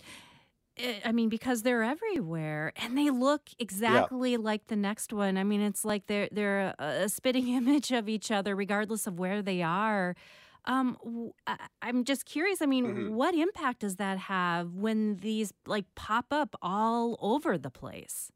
I I mean, because they're everywhere and they look Yeah. exactly like the next one. I mean, it's like they're they're a, a spitting image of each other, regardless of where they are. Um, w- I, I'm just curious. I Mhm. mean, what impact does that have when these like pop up all over the place?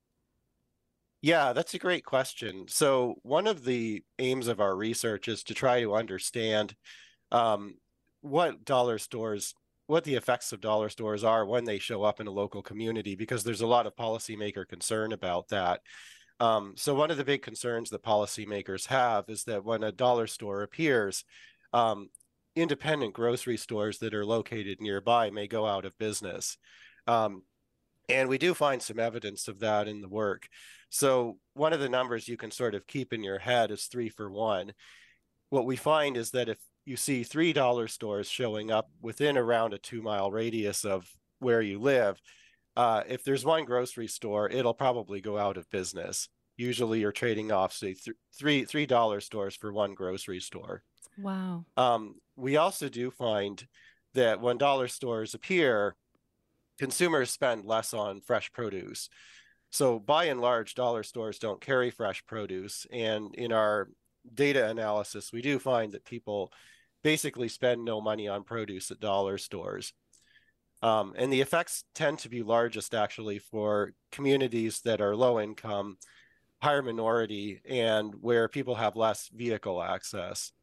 Yeah, that's a great question. So one of the aims of our research is to try to understand um, what dollar stores, what the effects of dollar stores are when they show up in a local community, because there's a lot of policymaker concern about that. Um, so one of the big concerns that policymakers have is that when a dollar store appears, um, independent grocery stores that are located nearby may go out of business. Um, and we do find some evidence of that in the work. So one of the numbers you can sort of keep in your head is three for one. What we find is that if you see three dollar stores showing up within around a two mile radius of where you live, uh, if there's one grocery store, it'll probably go out of business. Usually you're trading off, say, th- three three dollar stores for one grocery store. Wow. Um, we also do find that when dollar stores appear, consumers spend less on fresh produce. So by and large, dollar stores don't carry fresh produce. And in our data analysis, we do find that people basically spend no money on produce at dollar stores. Um, and the effects tend to be largest actually for communities that are low income, higher minority, and where people have less vehicle access.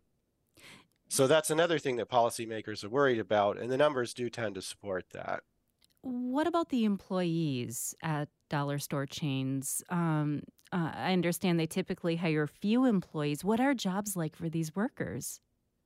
So that's another thing that policymakers are worried about, and the numbers do tend to support that. What about the employees at dollar store chains? Um, uh, I understand they typically hire few employees. What are jobs like for these workers?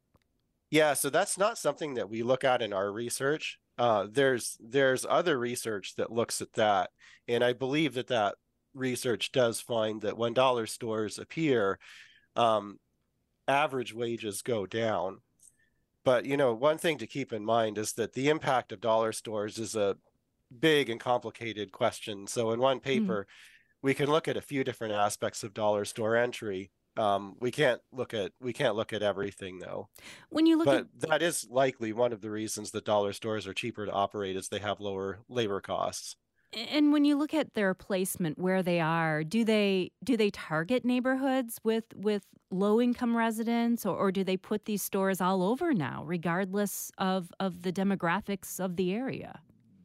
Yeah, so that's not something that we look at in our research. Uh, there's there's other research that looks at that, and I believe that that research does find that when dollar stores appear, um, average wages go down. But you know, one thing to keep in mind is that the impact of dollar stores is a big and complicated question. So in one Mm. paper, we can look at a few different aspects of dollar store entry. Um, we can't look at we can't look at everything though. When you look at But that is likely one of the reasons that dollar stores are cheaper to operate is they have lower labor costs. And when you look at their placement where they are, do they do they target neighborhoods with with low income residents, or, or do they put these stores all over now, regardless of of the demographics of the area?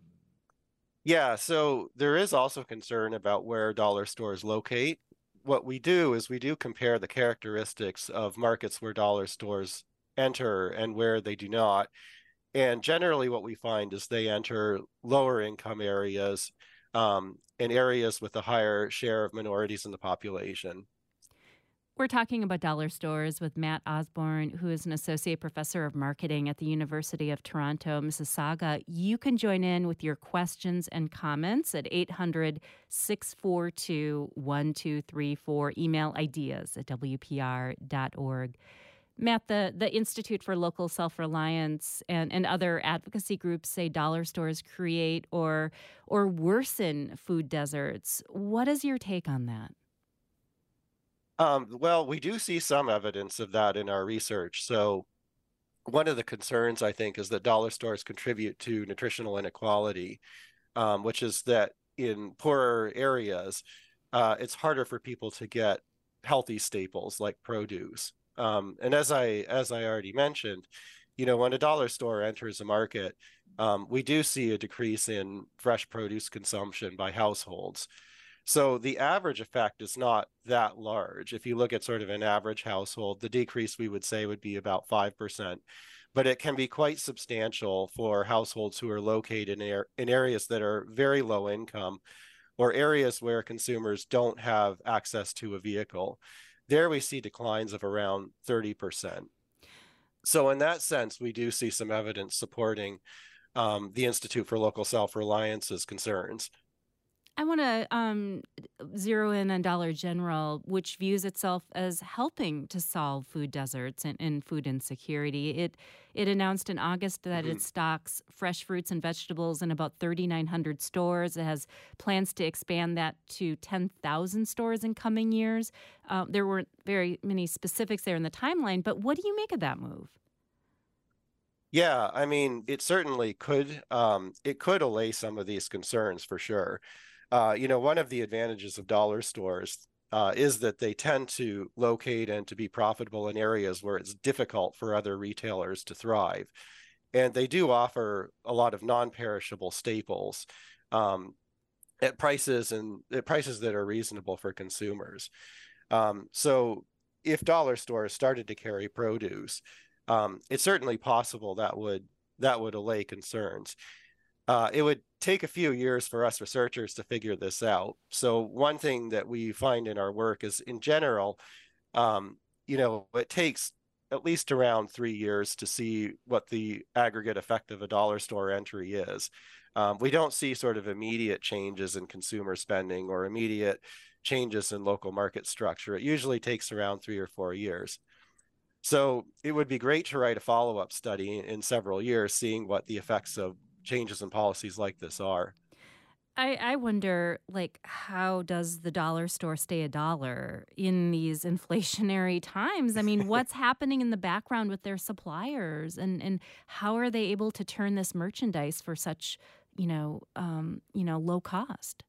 Yeah, so there is also concern about where dollar stores locate. What we do is we do compare the characteristics of markets where dollar stores enter and where they do not. And generally, what we find is they enter lower income areas um, and areas with a higher share of minorities in the population. We're talking about dollar stores with Matt Osborne, who is an associate professor of marketing at the University of Toronto, Mississauga. You can join in with your questions and comments at eight hundred, six four two, one two three four. Email ideas at w p r dot org. Matt, the, the Institute for Local Self-Reliance and, and other advocacy groups say dollar stores create or or worsen food deserts. What is your take on that? Um, well, we do see some evidence of that in our research. So one of the concerns, I think, is that dollar stores contribute to nutritional inequality, um, which is that in poorer areas, uh, it's harder for people to get healthy staples like produce. Um, and as I as I already mentioned, you know, when a dollar store enters a market, um, we do see a decrease in fresh produce consumption by households. So the average effect is not that large. If you look at sort of an average household, the decrease we would say would be about five percent. But it can be quite substantial for households who are located in, in areas that are very low income or areas where consumers don't have access to a vehicle. There we see declines of around thirty percent. So in that sense, we do see some evidence supporting um, the Institute for Local Self-Reliance's concerns. I want to um, zero in on Dollar General, which views itself as helping to solve food deserts and, and food insecurity. It it announced in August that mm-hmm. it stocks fresh fruits and vegetables in about thirty-nine hundred stores. It has plans to expand that to ten thousand stores in coming years. Uh, there weren't very many specifics there in the timeline, but what do you make of that move? Yeah, I mean, it certainly could. Um, it could allay some of these concerns for sure. Uh, you know, one of the advantages of dollar stores uh, is that they tend to locate and to be profitable in areas where it's difficult for other retailers to thrive. And they do offer a lot of non-perishable staples um, at prices and at prices that are reasonable for consumers. Um, so if dollar stores started to carry produce, um, it's certainly possible that would that would allay concerns. Uh, it would take a few years for us researchers to figure this out. So one thing that we find in our work is, in general, um, you know, it takes at least around three years to see what the aggregate effect of a dollar store entry is. Um, we don't see sort of immediate changes in consumer spending or immediate changes in local market structure. It usually takes around three or four years. So it would be great to write a follow-up study in several years, seeing what the effects of changes in policies like this are. I, I wonder, like, how does the dollar store stay a dollar in these inflationary times? I mean, what's happening in the background with their suppliers, and, and how are they able to turn this merchandise for such, you know, um, you know, low cost?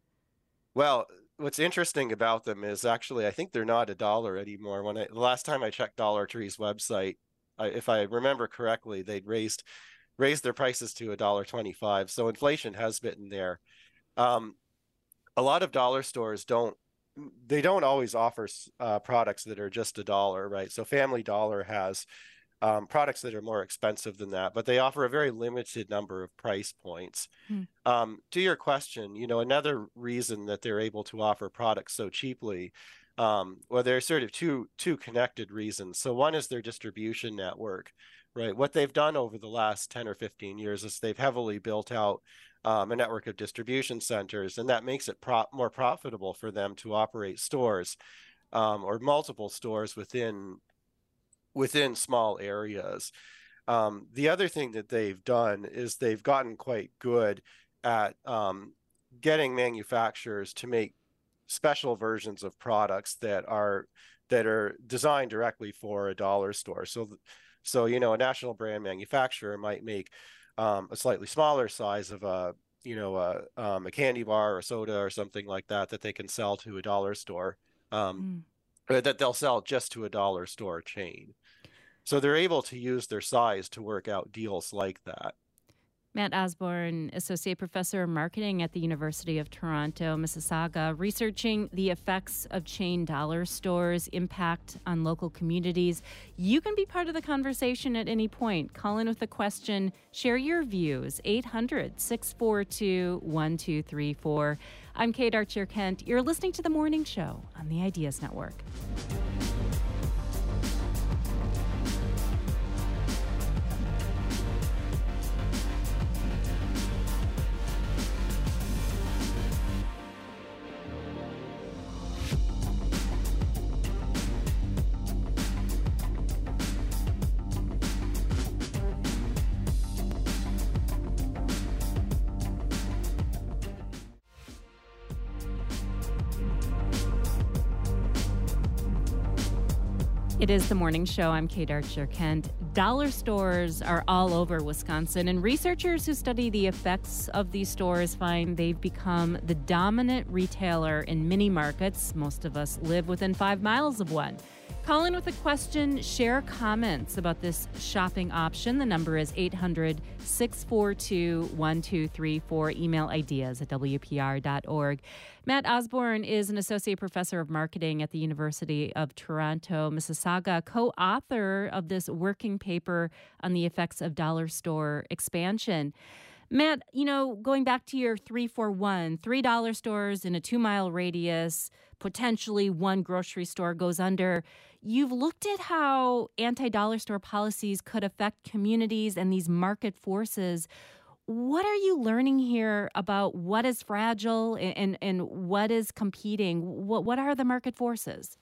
Well, what's interesting about them is actually, I think they're not a dollar anymore. When I, the last time I checked Dollar Tree's website, I, if I remember correctly, they'd raised raised their prices to a dollar twenty-five. So inflation has been there. Um, a lot of dollar stores don't, they don't always offer uh, products that are just a dollar, right? So Family Dollar has um, products that are more expensive than that, but they offer a very limited number of price points. Hmm. Um, to your question, you know, another reason that they're able to offer products so cheaply, um, well, there are sort of two, two connected reasons. So one is their distribution network. Right. What they've done over the last ten or fifteen years is they've heavily built out um, a network of distribution centers, and that makes it pro- more profitable for them to operate stores um, or multiple stores within within small areas. Um, the other thing that they've done is they've gotten quite good at um, getting manufacturers to make special versions of products that are that are designed directly for a dollar store. So. So, you know, a national brand manufacturer might make um, a slightly smaller size of a, you know, a, um, a candy bar or soda or something like that that they can sell to a dollar store, um, mm. or that they'll sell just to a dollar store chain. So they're able to use their size to work out deals like that. Matt Osborne, Associate Professor of Marketing at the University of Toronto, Mississauga, researching the effects of chain dollar stores' impact on local communities. You can be part of the conversation at any point. Call in with a question. Share your views. eight hundred, six four two, one two three four. I'm Kate Archer-Kent. You're listening to The Morning Show on the Ideas Network. It is The Morning Show. I'm Kate Archer-Kent. Dollar stores are all over Wisconsin, and researchers who study the effects of these stores find they've become the dominant retailer in many markets. Most of us live within five miles of one. Call in with a question, share comments about this shopping option. The number is eight hundred, six four two, one two three four. Email ideas at w p r dot org. Matt Osborne is an associate professor of marketing at the University of Toronto, Mississauga, co-author of this working paper on the effects of dollar store expansion. Matt, you know, going back to your three four one, three dollar stores in a two-mile radius, potentially one grocery store goes under. You've looked at how anti-dollar store policies could affect communities and these market forces. What are you learning here about what is fragile and, and, and what is competing? What, what are the market forces?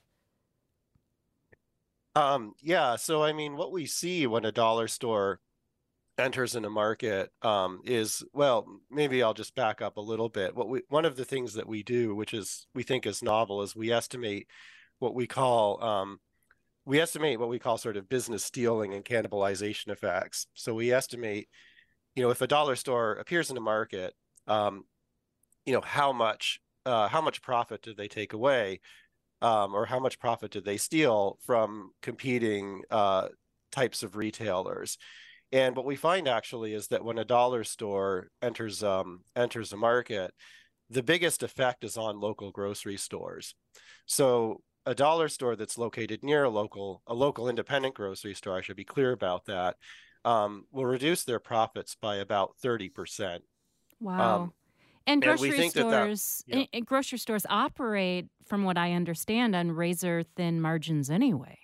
Um, yeah, so I mean, what we see when a dollar store enters in a market um, is, well, maybe I'll just back up a little bit. What we, one of the things that we do, which is we think is novel, is we estimate what we call um, we estimate what we call sort of business stealing and cannibalization effects. So we estimate, you know, if a dollar store appears in a market, um, you know, how much uh, how much profit did they take away, um, or how much profit did they steal from competing uh, types of retailers? And what we find actually is that when a dollar store enters um, enters a market, the biggest effect is on local grocery stores. So a dollar store that's located near a local a local independent grocery store, I should be clear about that, um, will reduce their profits by about thirty percent. Wow. Um, and grocery and we think stores, that that, yeah. grocery stores operate, from what I understand, on razor thin margins anyway.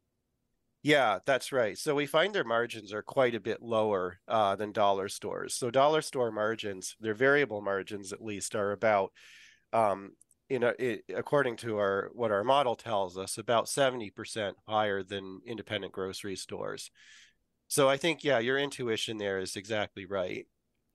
Yeah, that's right. So we find their margins are quite a bit lower uh, than dollar stores. So dollar store margins, their variable margins at least, are about, um, you know, it, according to our what our model tells us, about seventy percent higher than independent grocery stores. So I think, yeah, your intuition there is exactly right.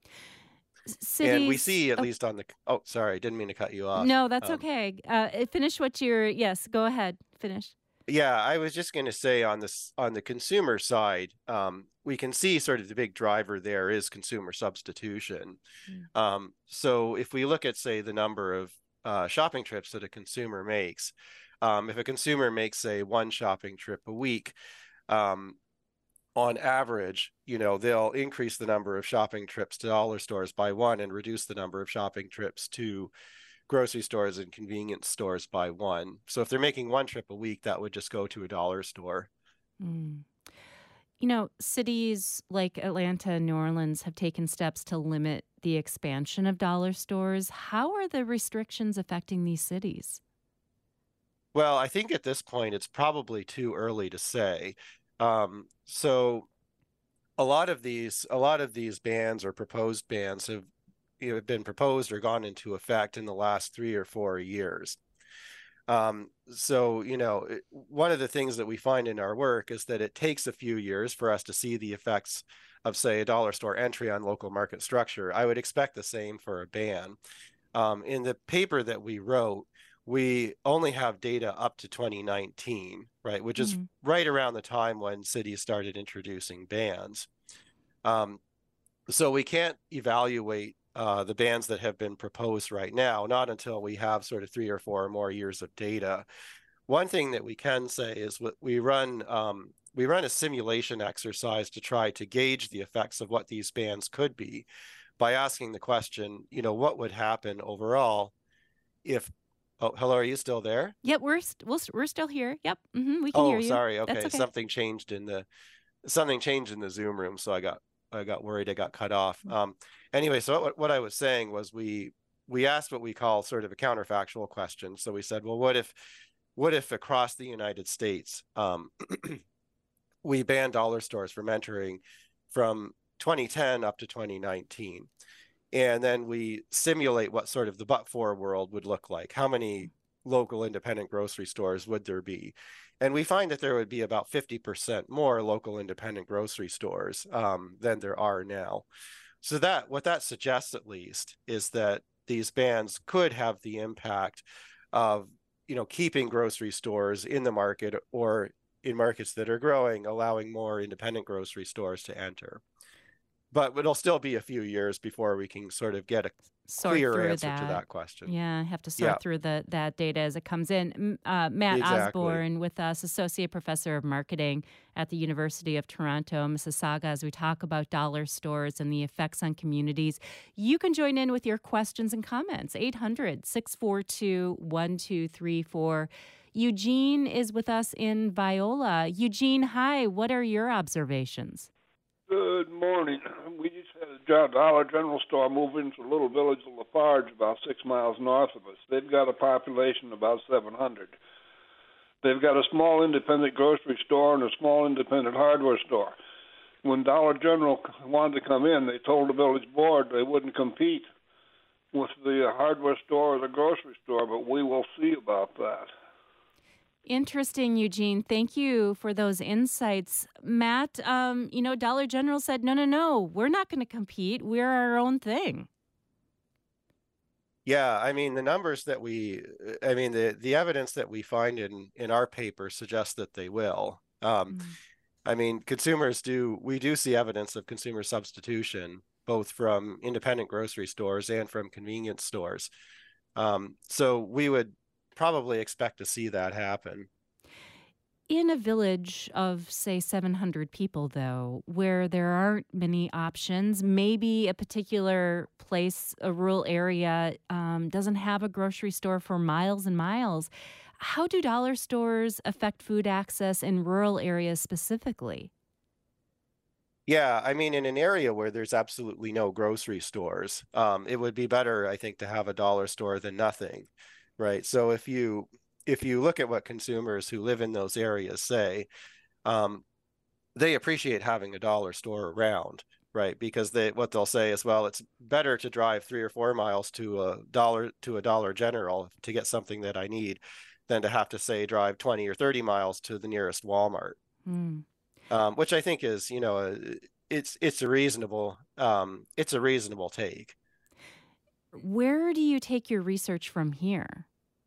Cities, and we see, at oh, least on the, oh, sorry, didn't mean to cut you off. No, that's um, okay. Uh, finish what you're, yes, go ahead, finish. Yeah, I was just going to say on this on the consumer side, um, we can see sort of the big driver there is consumer substitution. Mm. Um, so if we look at, say, the number of uh, shopping trips that a consumer makes, um, if a consumer makes, say, one shopping trip a week, um, on average, you know, they'll increase the number of shopping trips to dollar stores by one and reduce the number of shopping trips to grocery stores and convenience stores by one. So if they're making one trip a week, that would just go to a dollar store. Mm. You know, cities like Atlanta and New Orleans have taken steps to limit the expansion of dollar stores. How are the restrictions affecting these cities? Well, I think at this point, it's probably too early to say. Um, so a lot of these, a lot of these bans or proposed bans have you know, been proposed or gone into effect in the last three or four years. Um, so, you know, one of the things that we find in our work is that it takes a few years for us to see the effects of, say, a dollar store entry on local market structure. I would expect the same for a ban. Um, in the paper that we wrote, we only have data up to twenty nineteen, right, which mm-hmm. is right around the time when cities started introducing bans. Um, so we can't evaluate Uh, the bans that have been proposed right now, not until we have sort of three or four more years of data. One thing that we can say is what we run, um, we run a simulation exercise to try to gauge the effects of what these bans could be by asking the question, you know, what would happen overall if, oh, hello, are you still there? Yep, we're, st we're, we're still here. Yep, mm-hmm, we can oh, hear you. sorry, okay. okay, something changed in the, something changed in the Zoom room, so I got I got worried I got cut off. Um, anyway, so what, what I was saying was we we asked what we call sort of a counterfactual question. So we said, well, what if what if across the United States um, we ban dollar stores from entering from twenty ten up to twenty nineteen? And then we simulate what sort of the but-for world would look like. How many local independent grocery stores would there be? And we find that there would be about fifty percent more local independent grocery stores um, than there are now. So that what that suggests, at least, is that these bans could have the impact of, you know, keeping grocery stores in the market, or in markets that are growing, allowing more independent grocery stores to enter. but it'll still be a few years before we can sort of get a Sort clear through answer that. to that question. Yeah, have to sort Yeah. through the that data as it comes in. M- Uh, Matt Exactly. Osborne with us, Associate Professor of Marketing at the University of Toronto, Mississauga, as we talk about dollar stores and the effects on communities. You can join in with your questions and comments, eight hundred, six four two, one two three four. Eugene is with us in Viola. Eugene, hi, what are your observations? Good morning. We just had a Jo- Dollar General store move into a little village of Lafarge, about six miles north of us. They've got a population of about seven hundred. They've got a small independent grocery store and a small independent hardware store. When Dollar General wanted to come in, they told the village board they wouldn't compete with the hardware store or the grocery store, but we will see about that. Interesting, Eugene. Thank you for those insights. Matt, um, you know, Dollar General said, no, no, no, we're not going to compete. We're our own thing. Yeah, I mean, the numbers that we, I mean, the, the evidence that we find in, in our paper suggests that they will. Um, Mm. I mean, consumers do, we do see evidence of consumer substitution, both from independent grocery stores and from convenience stores. Um, so we would probably expect to see that happen. In a village of, say, seven hundred people, though, where there aren't many options, maybe a particular place, a rural area, um, doesn't have a grocery store for miles and miles. How do dollar stores affect food access in rural areas specifically? Yeah, I mean, in an area where there's absolutely no grocery stores, um, it would be better, I think, to have a dollar store than nothing, right? So if you if you look at what consumers who live in those areas say, um, they appreciate having a dollar store around, right? Because they what they'll say is, well, it's better to drive three or four miles to a dollar to a Dollar General to get something that I need than to have to, say, drive twenty or thirty miles to the nearest Walmart. Mm. Um, which I think is, you know, a, it's it's a reasonable um, it's a reasonable take. Where do you take your research from here?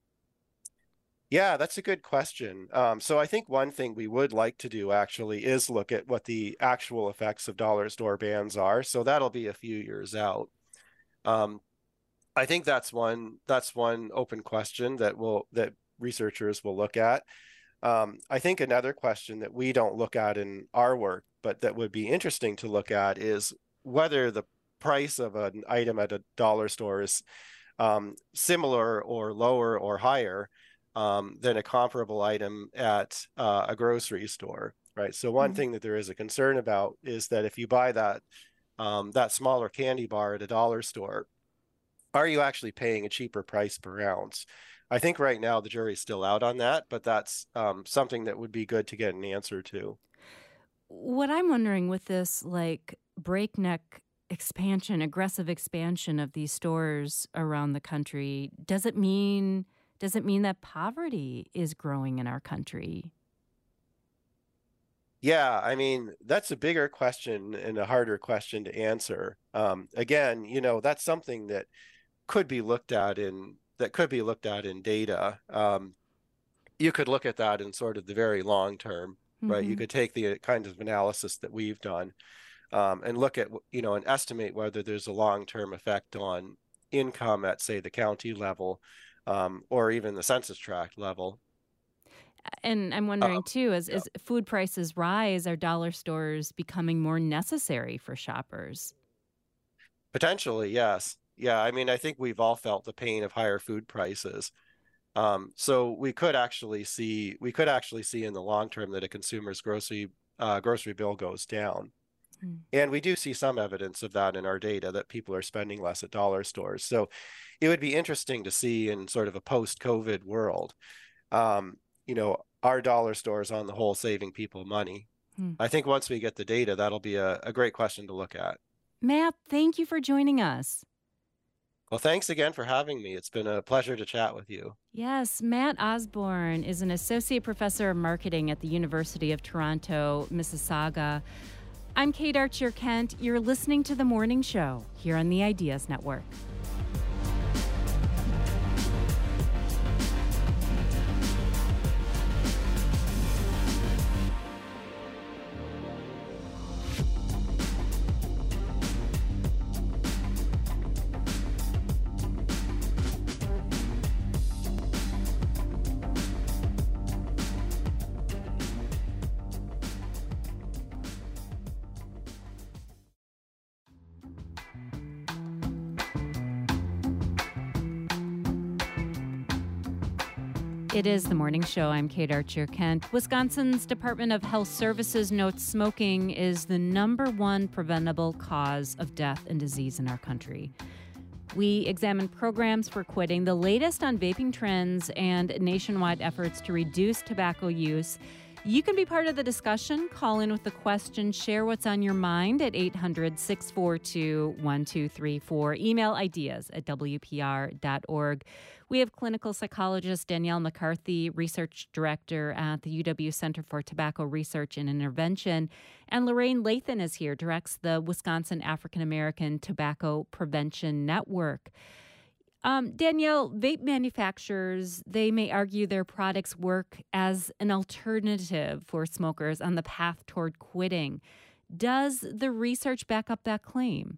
Yeah, that's a good question. Um, so I think one thing we would like to do actually is look at what the actual effects of dollar store bans are. So that'll be a few years out. Um, I think that's one that's one open question that will that researchers will look at. Um, I think another question that we don't look at in our work, but that would be interesting to look at, is whether the price of an item at a dollar store is um, similar or lower or higher um, than a comparable item at uh, a grocery store, right? So one Mm. thing that there is a concern about is that if you buy that um, that smaller candy bar at a dollar store, are you actually paying a cheaper price per ounce? I think right now the jury's still out on that, but that's um, something that would be good to get an answer to. What I'm wondering with this, like, breakneck expansion, aggressive expansion of these stores around the country, does it mean does it mean that poverty is growing in our country? Yeah, I mean, that's a bigger question and a harder question to answer. Um, again, you know, that's something that could be looked at in that could be looked at in data. Um, you could look at that in sort of the very long term, right? You Mhm. could take the kind of analysis that we've done um, and look at, you know, and estimate whether there's a long-term effect on income at, say, the county level um, or even the census tract level. And I'm Um, wondering too, as yeah. as food prices rise, are dollar stores becoming more necessary for shoppers? Potentially, yes. Yeah, I mean, I think we've all felt the pain of higher food prices. Um, so we could actually see we could actually see in the long term that a consumer's grocery uh, grocery bill goes down. Hmm. And we do see some evidence of that in our data, that people are spending less at dollar stores. So it would be interesting to see in sort of a post-COVID world, um, you know, are dollar stores on the whole saving people money? Hmm. I think once we get the data, that'll be a, a great question to look at. Matt, thank you for joining us. Well, thanks again for having me. It's been a pleasure to chat with you. Yes, Matt Osborne is an associate professor of marketing at the University of Toronto, Mississauga. I'm Kate Archer Kent. You're listening to The Morning Show here on the Ideas Network. It is the morning show. I'm Kate Archer-Kent. Wisconsin's Department of Health Services notes smoking is the number one preventable cause of death and disease in our country. We examine programs for quitting, the latest on vaping trends, and nationwide efforts to reduce tobacco use. You can be part of the discussion. Call in with a question. Share what's on your mind at eight hundred, six four two, one two three four. Email ideas at w p r dot org. We have clinical psychologist Danielle McCarthy, research director at the U W Center for Tobacco Research and Intervention. And Lorraine Lathan is here, directs the Wisconsin African American Tobacco Prevention Network. Um, Danielle, vape manufacturers, they may argue their products work as an alternative for smokers on the path toward quitting. Does the research back up that claim?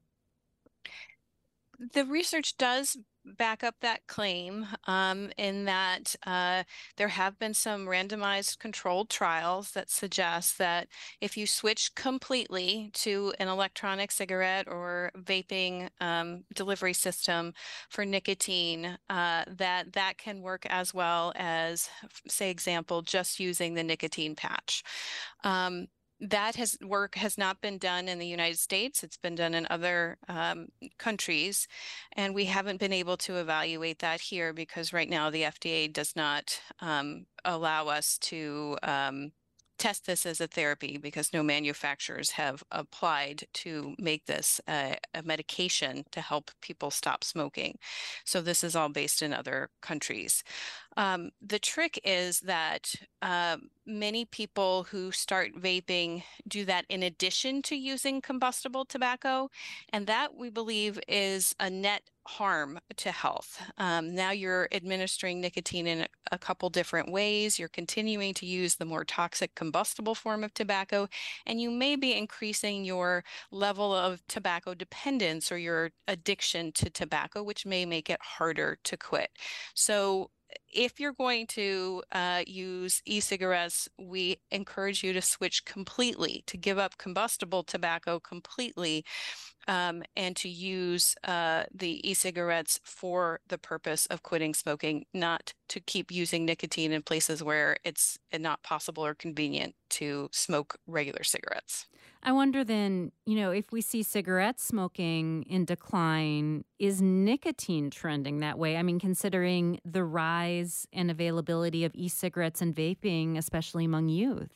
The research does back up that claim um, in that uh, there have been some randomized controlled trials that suggest that if you switch completely to an electronic cigarette or vaping um, delivery system for nicotine, uh, that that can work as well as, say, example, just using the nicotine patch. Um, That has work has not been done in the United States. It's been done in other um, countries, and we haven't been able to evaluate that here because right now the F D A does not um, allow us to um, test this as a therapy because no manufacturers have applied to make this a, a medication to help people stop smoking. So this is all based in other countries. Um, the trick is that uh, many people who start vaping do that in addition to using combustible tobacco, and that we believe is a net harm to health. Um, now you're administering nicotine in a, a couple different ways. You're continuing to use the more toxic combustible form of tobacco, and you may be increasing your level of tobacco dependence or your addiction to tobacco, which may make it harder to quit. So if you're going to uh, use e-cigarettes, we encourage you to switch completely, to give up combustible tobacco completely, um, and to use uh, the e-cigarettes for the purpose of quitting smoking, not to keep using nicotine in places where it's not possible or convenient to smoke regular cigarettes. I wonder then, you know, if we see cigarette smoking in decline, is nicotine trending that way? I mean, considering the rise and availability of e-cigarettes and vaping, especially among youth.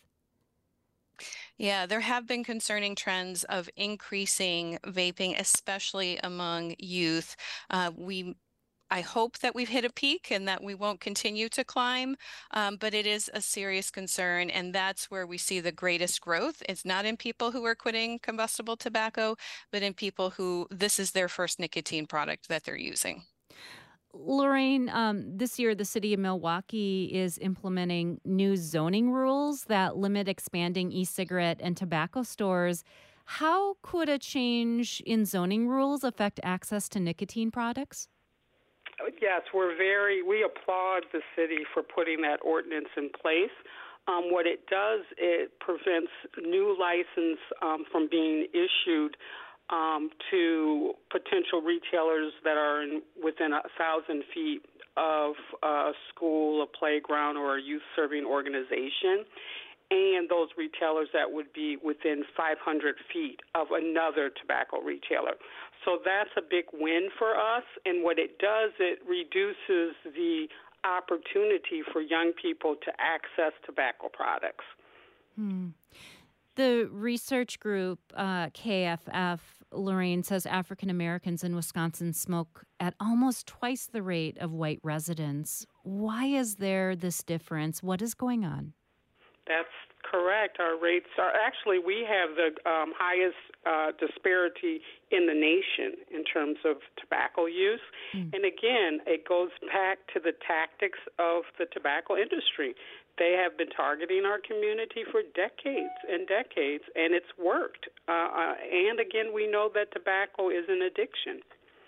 Yeah, there have been concerning trends of increasing vaping, especially among youth. Uh, we I hope that we've hit a peak and that we won't continue to climb, um, but it is a serious concern, and that's where we see the greatest growth. It's not in people who are quitting combustible tobacco, but in people who this is their first nicotine product that they're using. Lorraine, um, this year the city of Milwaukee is implementing new zoning rules that limit expanding e-cigarette and tobacco stores. How could a change in zoning rules affect access to nicotine products? Yes, we're very, we applaud the city for putting that ordinance in place. Um, what it does, it prevents new license um, from being issued um, to potential retailers that are in, within a thousand feet of a school, a playground, or a youth-serving organization, and those retailers that would be within five hundred feet of another tobacco retailer. So that's a big win for us, and what it does, it reduces the opportunity for young people to access tobacco products. Hmm. The research group, uh, K F F, Lorraine, says African Americans in Wisconsin smoke at almost twice the rate of white residents. Why is there this difference? What is going on? That's correct. Our rates are actually, we have the um, highest uh, disparity in the nation in terms of tobacco use. Mm. And again, it goes back to the tactics of the tobacco industry. They have been targeting our community for decades and decades, and it's worked. Uh, and again, we know that tobacco is an addiction.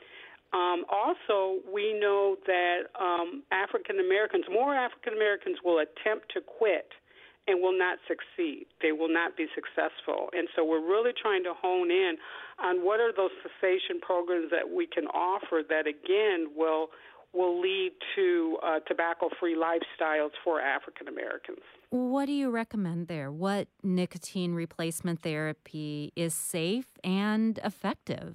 Um, also, we know that um, African Americans, more African Americans will attempt to quit and will not succeed. They will not be successful. And so we're really trying to hone in on what are those cessation programs that we can offer that, again, will will lead to uh, tobacco-free lifestyles for African Americans. What do you recommend there? What nicotine replacement therapy is safe and effective?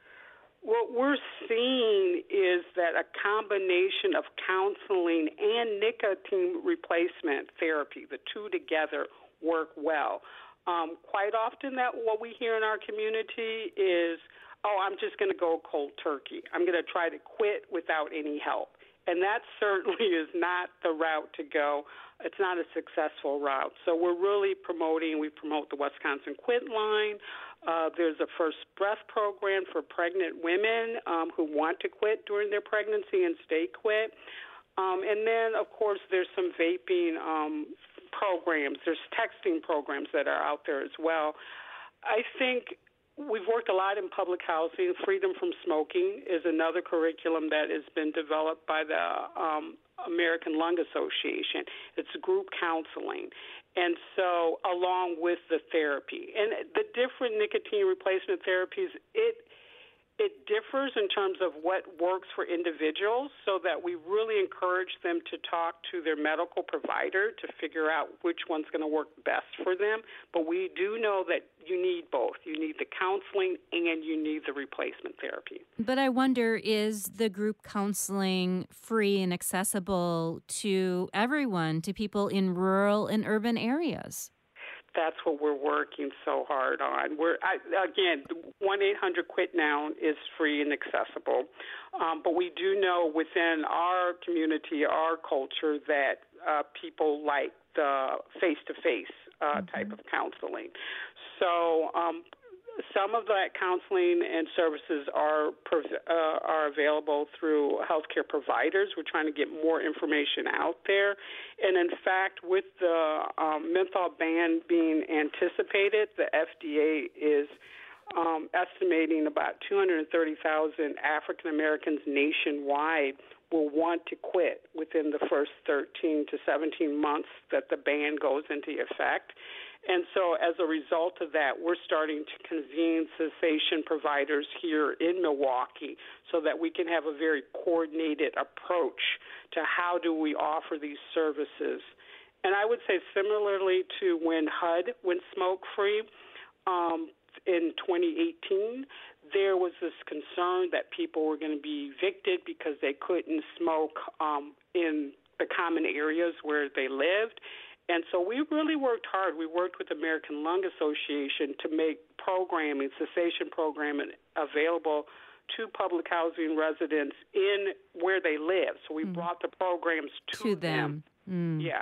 What we're seeing is that a combination of counseling and nicotine replacement therapy, the two together, work well. Um, quite often that what we hear in our community is, oh, I'm just going to go cold turkey. I'm going to try to quit without any help. And that certainly is not the route to go. It's not a successful route. So we're really promoting, we promote the Wisconsin Quit Line. Uh, there's a First Breath program for pregnant women um, who want to quit during their pregnancy and stay quit. Um, and then, of course, there's some vaping um, programs. There's texting programs that are out there as well. I think we've worked a lot in public housing. Freedom from Smoking is another curriculum that has been developed by the um, American Lung Association. It's group counseling. And so along with the therapy. And the different nicotine replacement therapies, it it differs in terms of what works for individuals, so that we really encourage them to talk to their medical provider to figure out which one's going to work best for them. But we do know that you need both. You need the counseling and you need the replacement therapy. But I wonder, is the group counseling free and accessible to everyone, to people in rural and urban areas? That's what we're working so hard on. We're I, again, one eight hundred quit now is free and accessible, um, but we do know within our community, our culture, that uh, people like the face-to-face uh, mm-hmm. type of counseling. So um, some of that counseling and services are uh, are available through healthcare providers. We're trying to get more information out there. And in fact, with the um, menthol ban being anticipated, the F D A is um, estimating about two hundred thirty thousand African Americans nationwide will want to quit within the first thirteen to seventeen months that the ban goes into effect. And so as a result of that, we're starting to convene cessation providers here in Milwaukee so that we can have a very coordinated approach to how do we offer these services. And I would say similarly to when H U D went smoke-free um, in twenty eighteen, there was this concern that people were going to be evicted because they couldn't smoke um, in the common areas where they lived. And so we really worked hard. We worked with the American Lung Association to make programming, cessation programming, available to public housing residents in where they live. So we mm. brought the programs to, to them. them. Mm. Yeah.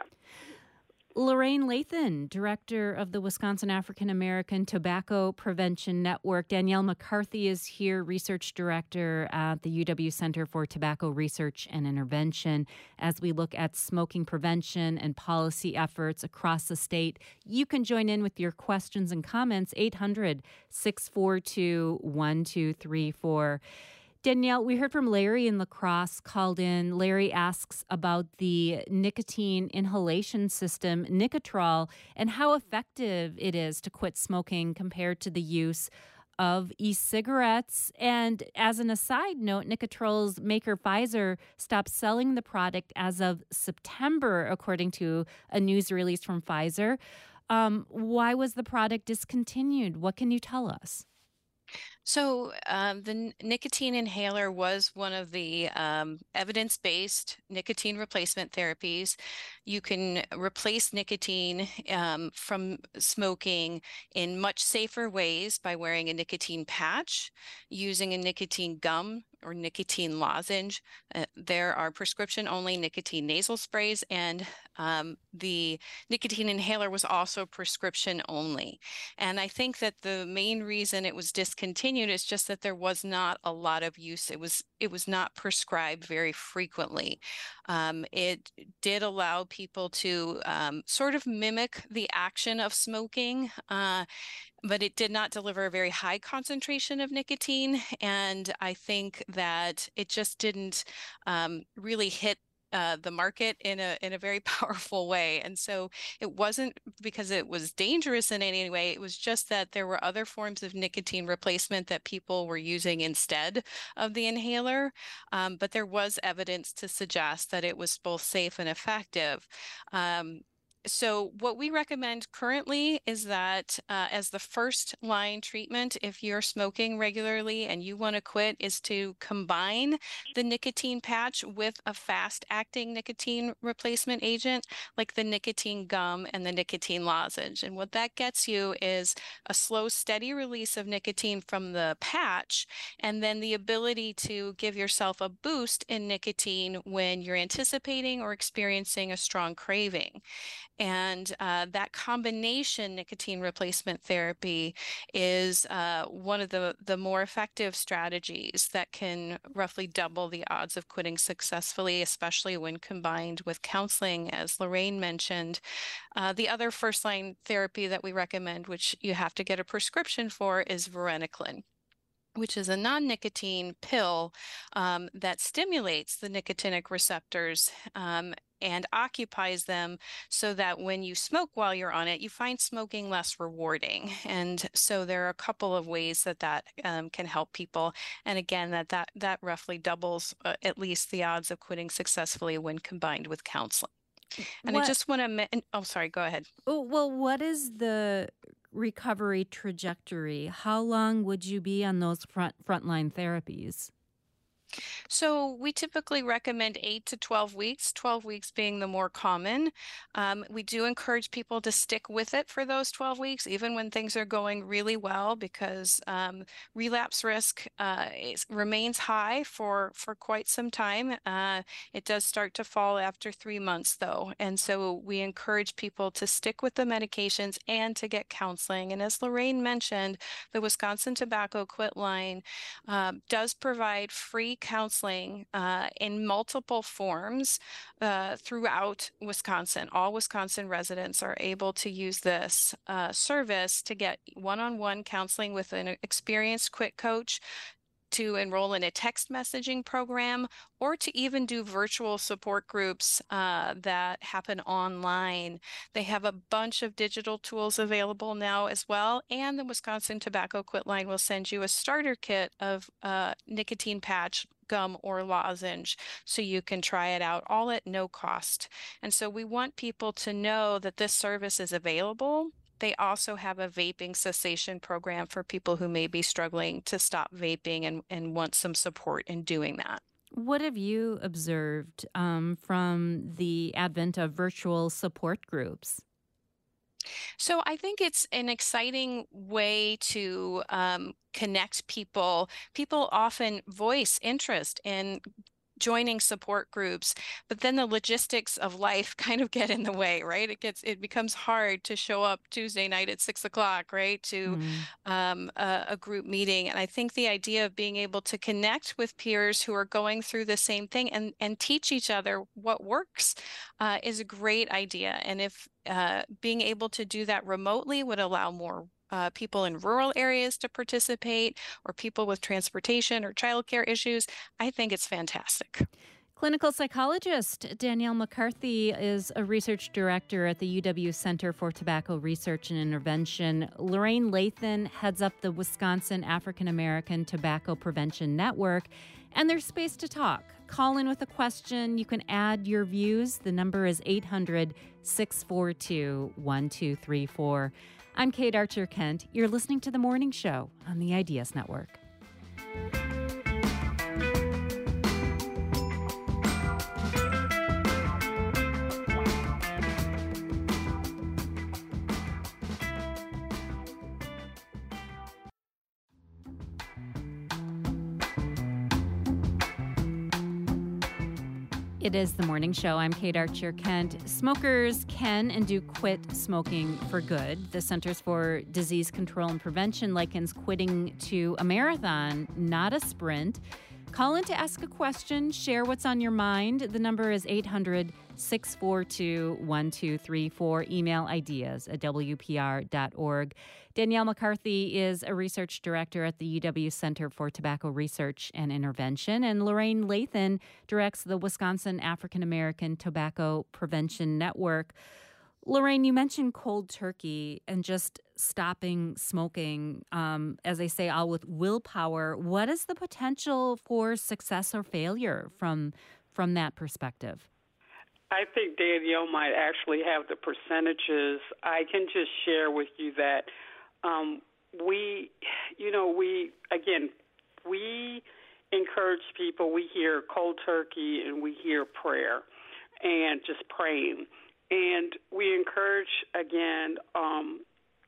Lorraine Lathan, director of the Wisconsin African American Tobacco Prevention Network. Danielle McCarthy is here, research director at the U W Center for Tobacco Research and Intervention. As we look at smoking prevention and policy efforts across the state, you can join in with your questions and comments, eight hundred, six four two, one two three four. Danielle, we heard from Larry in La Crosse, called in. Larry asks about the nicotine inhalation system, Nicotrol, and how effective it is to quit smoking compared to the use of e-cigarettes. And as an aside note, Nicotrol's maker Pfizer stopped selling the product as of September, according to a news release from Pfizer. Um, why was the product discontinued? What can you tell us? So um, the n- nicotine inhaler was one of the um, evidence-based nicotine replacement therapies. You can replace nicotine um, from smoking in much safer ways by wearing a nicotine patch, using a nicotine gum or nicotine lozenge. Uh, there are prescription-only nicotine nasal sprays, and um, the nicotine inhaler was also prescription only. And I think that the main reason it was discontinued is just that there was not a lot of use. It was it was not prescribed very frequently. Um, it did allow people to um, sort of mimic the action of smoking, uh, but it did not deliver a very high concentration of nicotine. And I think that it just didn't um, really hit uh, the market in a in a very powerful way. And so it wasn't because it was dangerous in any way. It was just that there were other forms of nicotine replacement that people were using instead of the inhaler. Um, but there was evidence to suggest that it was both safe and effective. Um, So what we recommend currently is that uh, as the first line treatment, if you're smoking regularly and you want to quit, is to combine the nicotine patch with a fast-acting nicotine replacement agent like the nicotine gum and the nicotine lozenge. And what that gets you is a slow, steady release of nicotine from the patch, and then the ability to give yourself a boost in nicotine when you're anticipating or experiencing a strong craving. And uh, that combination nicotine replacement therapy is uh, one of the, the more effective strategies that can roughly double the odds of quitting successfully, especially when combined with counseling, as Lorraine mentioned. Uh, the other first-line therapy that we recommend, which you have to get a prescription for, is varenicline, which is a non-nicotine pill um, that stimulates the nicotinic receptors um, and occupies them so that when you smoke while you're on it, you find smoking less rewarding. And so there are a couple of ways that that um, can help people. And again, that that, that roughly doubles uh, at least the odds of quitting successfully when combined with counseling. And What- I just want to, oh, sorry, go ahead. Oh, well, what is the recovery trajectory? How long would you be on those front frontline therapies? So we typically recommend eight to twelve weeks, twelve weeks being the more common. Um, we do encourage people to stick with it for those twelve weeks, even when things are going really well, because um, relapse risk uh, is, remains high for, for quite some time. Uh, it does start to fall after three months, though. And so we encourage people to stick with the medications and to get counseling. And as Lorraine mentioned, the Wisconsin Tobacco Quit Line um, does provide free counseling uh, in multiple forms uh, throughout Wisconsin. All Wisconsin residents are able to use this uh, service to get one-on-one counseling with an experienced quit coach, to enroll in a text messaging program, or to even do virtual support groups uh, that happen online. They have a bunch of digital tools available now as well, and the Wisconsin Tobacco Quit Line will send you a starter kit of uh, nicotine patch, gum, or lozenge, so you can try it out, all at no cost. And so we want people to know that this service is available. They also have a vaping cessation program for people who may be struggling to stop vaping and, and want some support in doing that. What have you observed um, from the advent of virtual support groups? So I think it's an exciting way to um, connect people. People often voice interest in joining support groups, but then the logistics of life kind of get in the way, right? It gets, it becomes hard to show up Tuesday night at six o'clock, right? To mm. um, a, a group meeting. And I think the idea of being able to connect with peers who are going through the same thing and, and teach each other what works uh, is a great idea. And if uh, being able to do that remotely would allow more Uh, people in rural areas to participate, or people with transportation or childcare issues, I think it's fantastic. Clinical psychologist Danielle McCarthy is a research director at the U W Center for Tobacco Research and Intervention. Lorraine Lathan heads up the Wisconsin African American Tobacco Prevention Network, and there's space to talk. Call in with a question. You can add your views. The number is eight hundred, six four two, one two three four. I'm Kate Archer Kent. You're listening to The Morning Show on the I D S Network. It is The Morning Show. I'm Kate Archer Kent. Smokers can and do quit smoking for good. The Centers for Disease Control and Prevention likens quitting to a marathon, not a sprint. Call in to ask a question, share what's on your mind. The number is eight hundred, six four two, one two three four. Email ideas at w p r dot org. Danielle McCarthy is a research director at the U W Center for Tobacco Research and Intervention, and Lorraine Lathan directs the Wisconsin African American Tobacco Prevention Network. Lorraine, you mentioned cold turkey and just stopping smoking, um, as they say, all with willpower. What is the potential for success or failure from from that perspective? I think Danielle might actually have the percentages. I can just share with you that um, we, you know, we, again, we encourage people. We hear cold turkey and we hear prayer and just praying. And we encourage, again, um,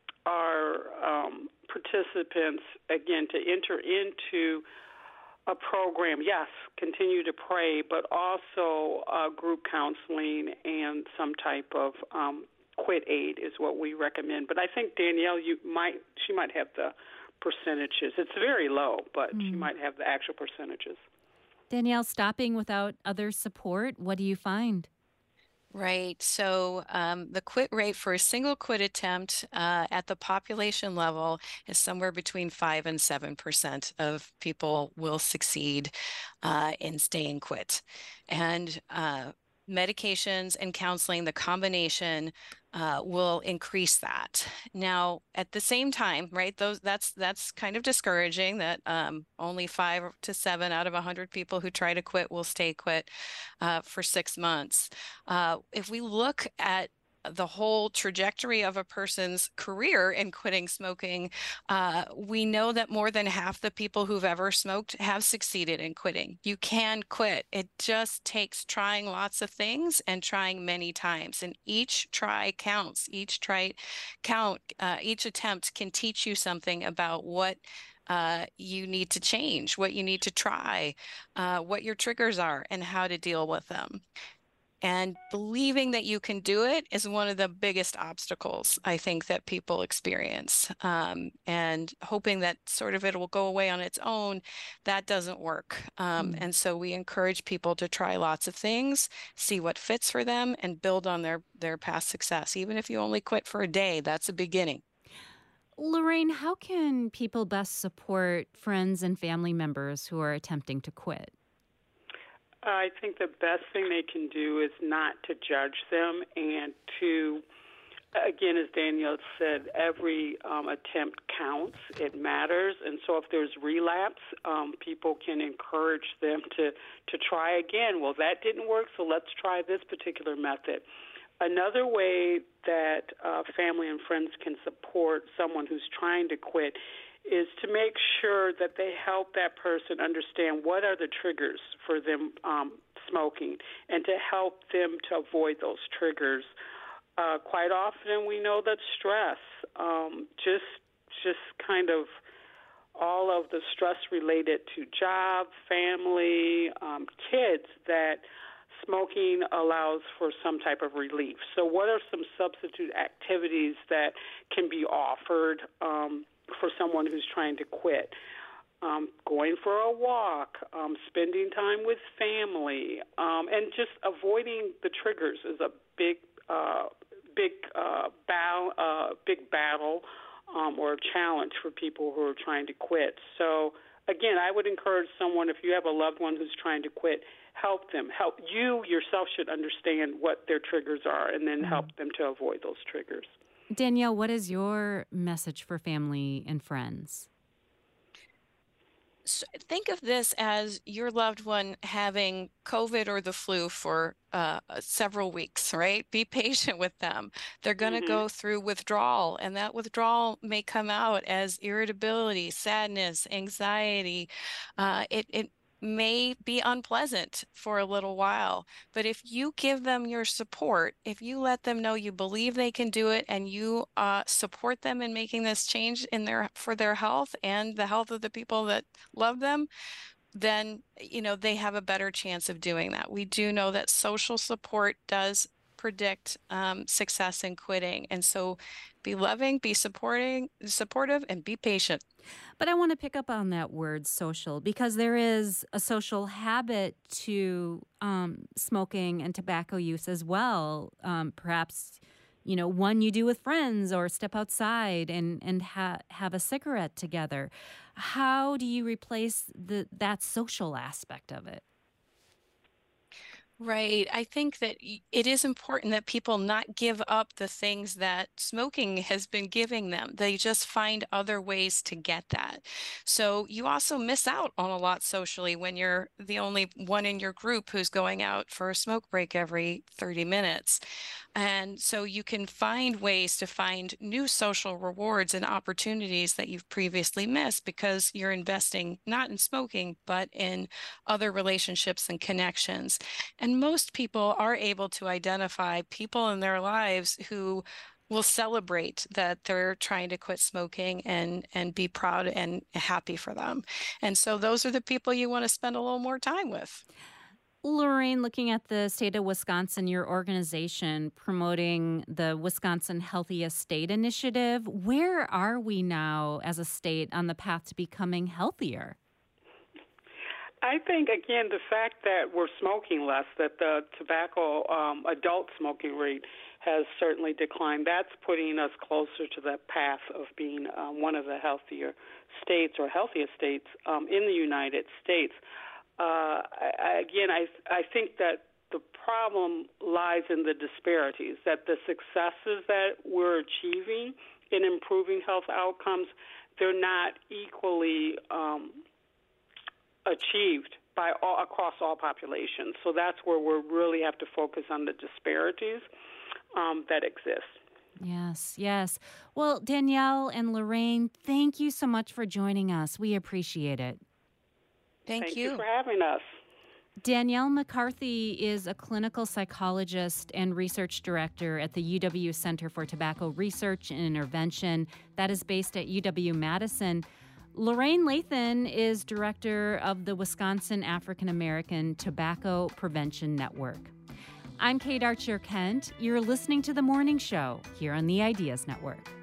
our um, participants, again, to enter into a program. Yes, continue to pray, but also uh, group counseling and some type of um, quit aid is what we recommend. But I think, Danielle, you might she might have the percentages. It's very low, but mm. she might have the actual percentages. Danielle, stopping without other support, what do you find? Right. So um, the quit rate for a single quit attempt uh, at the population level is somewhere between five and seven percent of people will succeed uh, in staying quit. And uh, medications and counseling, the combination uh, will increase that. Now, at the same time, right, those that's that's kind of discouraging that um, only five to seven out of one hundred people who try to quit will stay quit uh, for six months. Uh, if we look at the whole trajectory of a person's career in quitting smoking, uh, we know that more than half the people who've ever smoked have succeeded in quitting. You can quit. It just takes trying lots of things and trying many times. And each try counts. Each try count. Uh, each attempt can teach you something about what Uh, you need to change, what you need to try, uh, what your triggers are, and how to deal with them. And believing that you can do it is one of the biggest obstacles, I think, that people experience. Um, and hoping that sort of it will go away on its own, that doesn't work. Um, mm. And so we encourage people to try lots of things, see what fits for them, and build on their, their past success. Even if you only quit for a day, that's a beginning. Lorraine, how can people best support friends and family members who are attempting to quit? I think the best thing they can do is not to judge them and to, again, as Danielle said, every um, attempt counts. It matters. And so if there's relapse, um, people can encourage them to, to try again. Well, that didn't work, so let's try this particular method. Another way that uh, family and friends can support someone who's trying to quit is to make sure that they help that person understand what are the triggers for them um, smoking and to help them to avoid those triggers. Uh, quite often we know that stress, um, just just kind of all of the stress related to job, family, um, kids, that smoking allows for some type of relief. So what are some substitute activities that can be offered um, for someone who's trying to quit? Um, going for a walk, um, spending time with family, um, and just avoiding the triggers is a big, uh, big, uh, battle, uh, big battle um, or a challenge for people who are trying to quit. So, again, I would encourage someone, if you have a loved one who's trying to quit, help them. Help you yourself should understand what their triggers are, and then mm-hmm. help them to avoid those triggers. Danielle, what is your message for family and friends? So think of this as your loved one having COVID or the flu for uh, several weeks, right? Be patient with them. They're going to mm-hmm. go through withdrawal, and that withdrawal may come out as irritability, sadness, anxiety. Uh, it, it may be unpleasant for a little while, but if you give them your support, if you let them know you believe they can do it, and you uh, support them in making this change in their for their health and the health of the people that love them, then you know they have a better chance of doing that. We do know that social support does predict um, success in quitting. And so be loving, be supporting, supportive, and be patient. But I want to pick up on that word social, because there is a social habit to um, smoking and tobacco use as well. Um, perhaps, you know, one you do with friends or step outside and, and ha- have a cigarette together. How do you replace the that social aspect of it? Right. I think that y- it is important that people not give up the things that smoking has been giving them. They just find other ways to get that. So you also miss out on a lot socially when you're the only one in your group who's going out for a smoke break every thirty minutes. And so you can find ways to find new social rewards and opportunities that you've previously missed because you're investing not in smoking, but in other relationships and connections. And most people are able to identify people in their lives who will celebrate that they're trying to quit smoking and and be proud and happy for them. And so those are the people you want to spend a little more time with. Lorraine, looking at the state of Wisconsin, your organization promoting the Wisconsin Healthiest State Initiative, where are we now as a state on the path to becoming healthier? I think, again, the fact that we're smoking less, that the tobacco um, adult smoking rate has certainly declined, that's putting us closer to that path of being um, one of the healthier states or healthiest states um, in the United States. Uh, I, again, I, I think that the problem lies in the disparities, that the successes that we're achieving in improving health outcomes, they're not equally um, achieved by all, across all populations. So that's where we really have to focus on the disparities um, that exist. Yes, yes. Well, Danielle and Lorraine, thank you so much for joining us. We appreciate it. Thank, Thank you. you for having us. Danielle McCarthy is a clinical psychologist and research director at the U W Center for Tobacco Research and Intervention. That is based at U W-Madison. Lorraine Lathan is director of the Wisconsin African American Tobacco Prevention Network. I'm Kate Archer Kent. You're listening to The Morning Show here on the Ideas Network.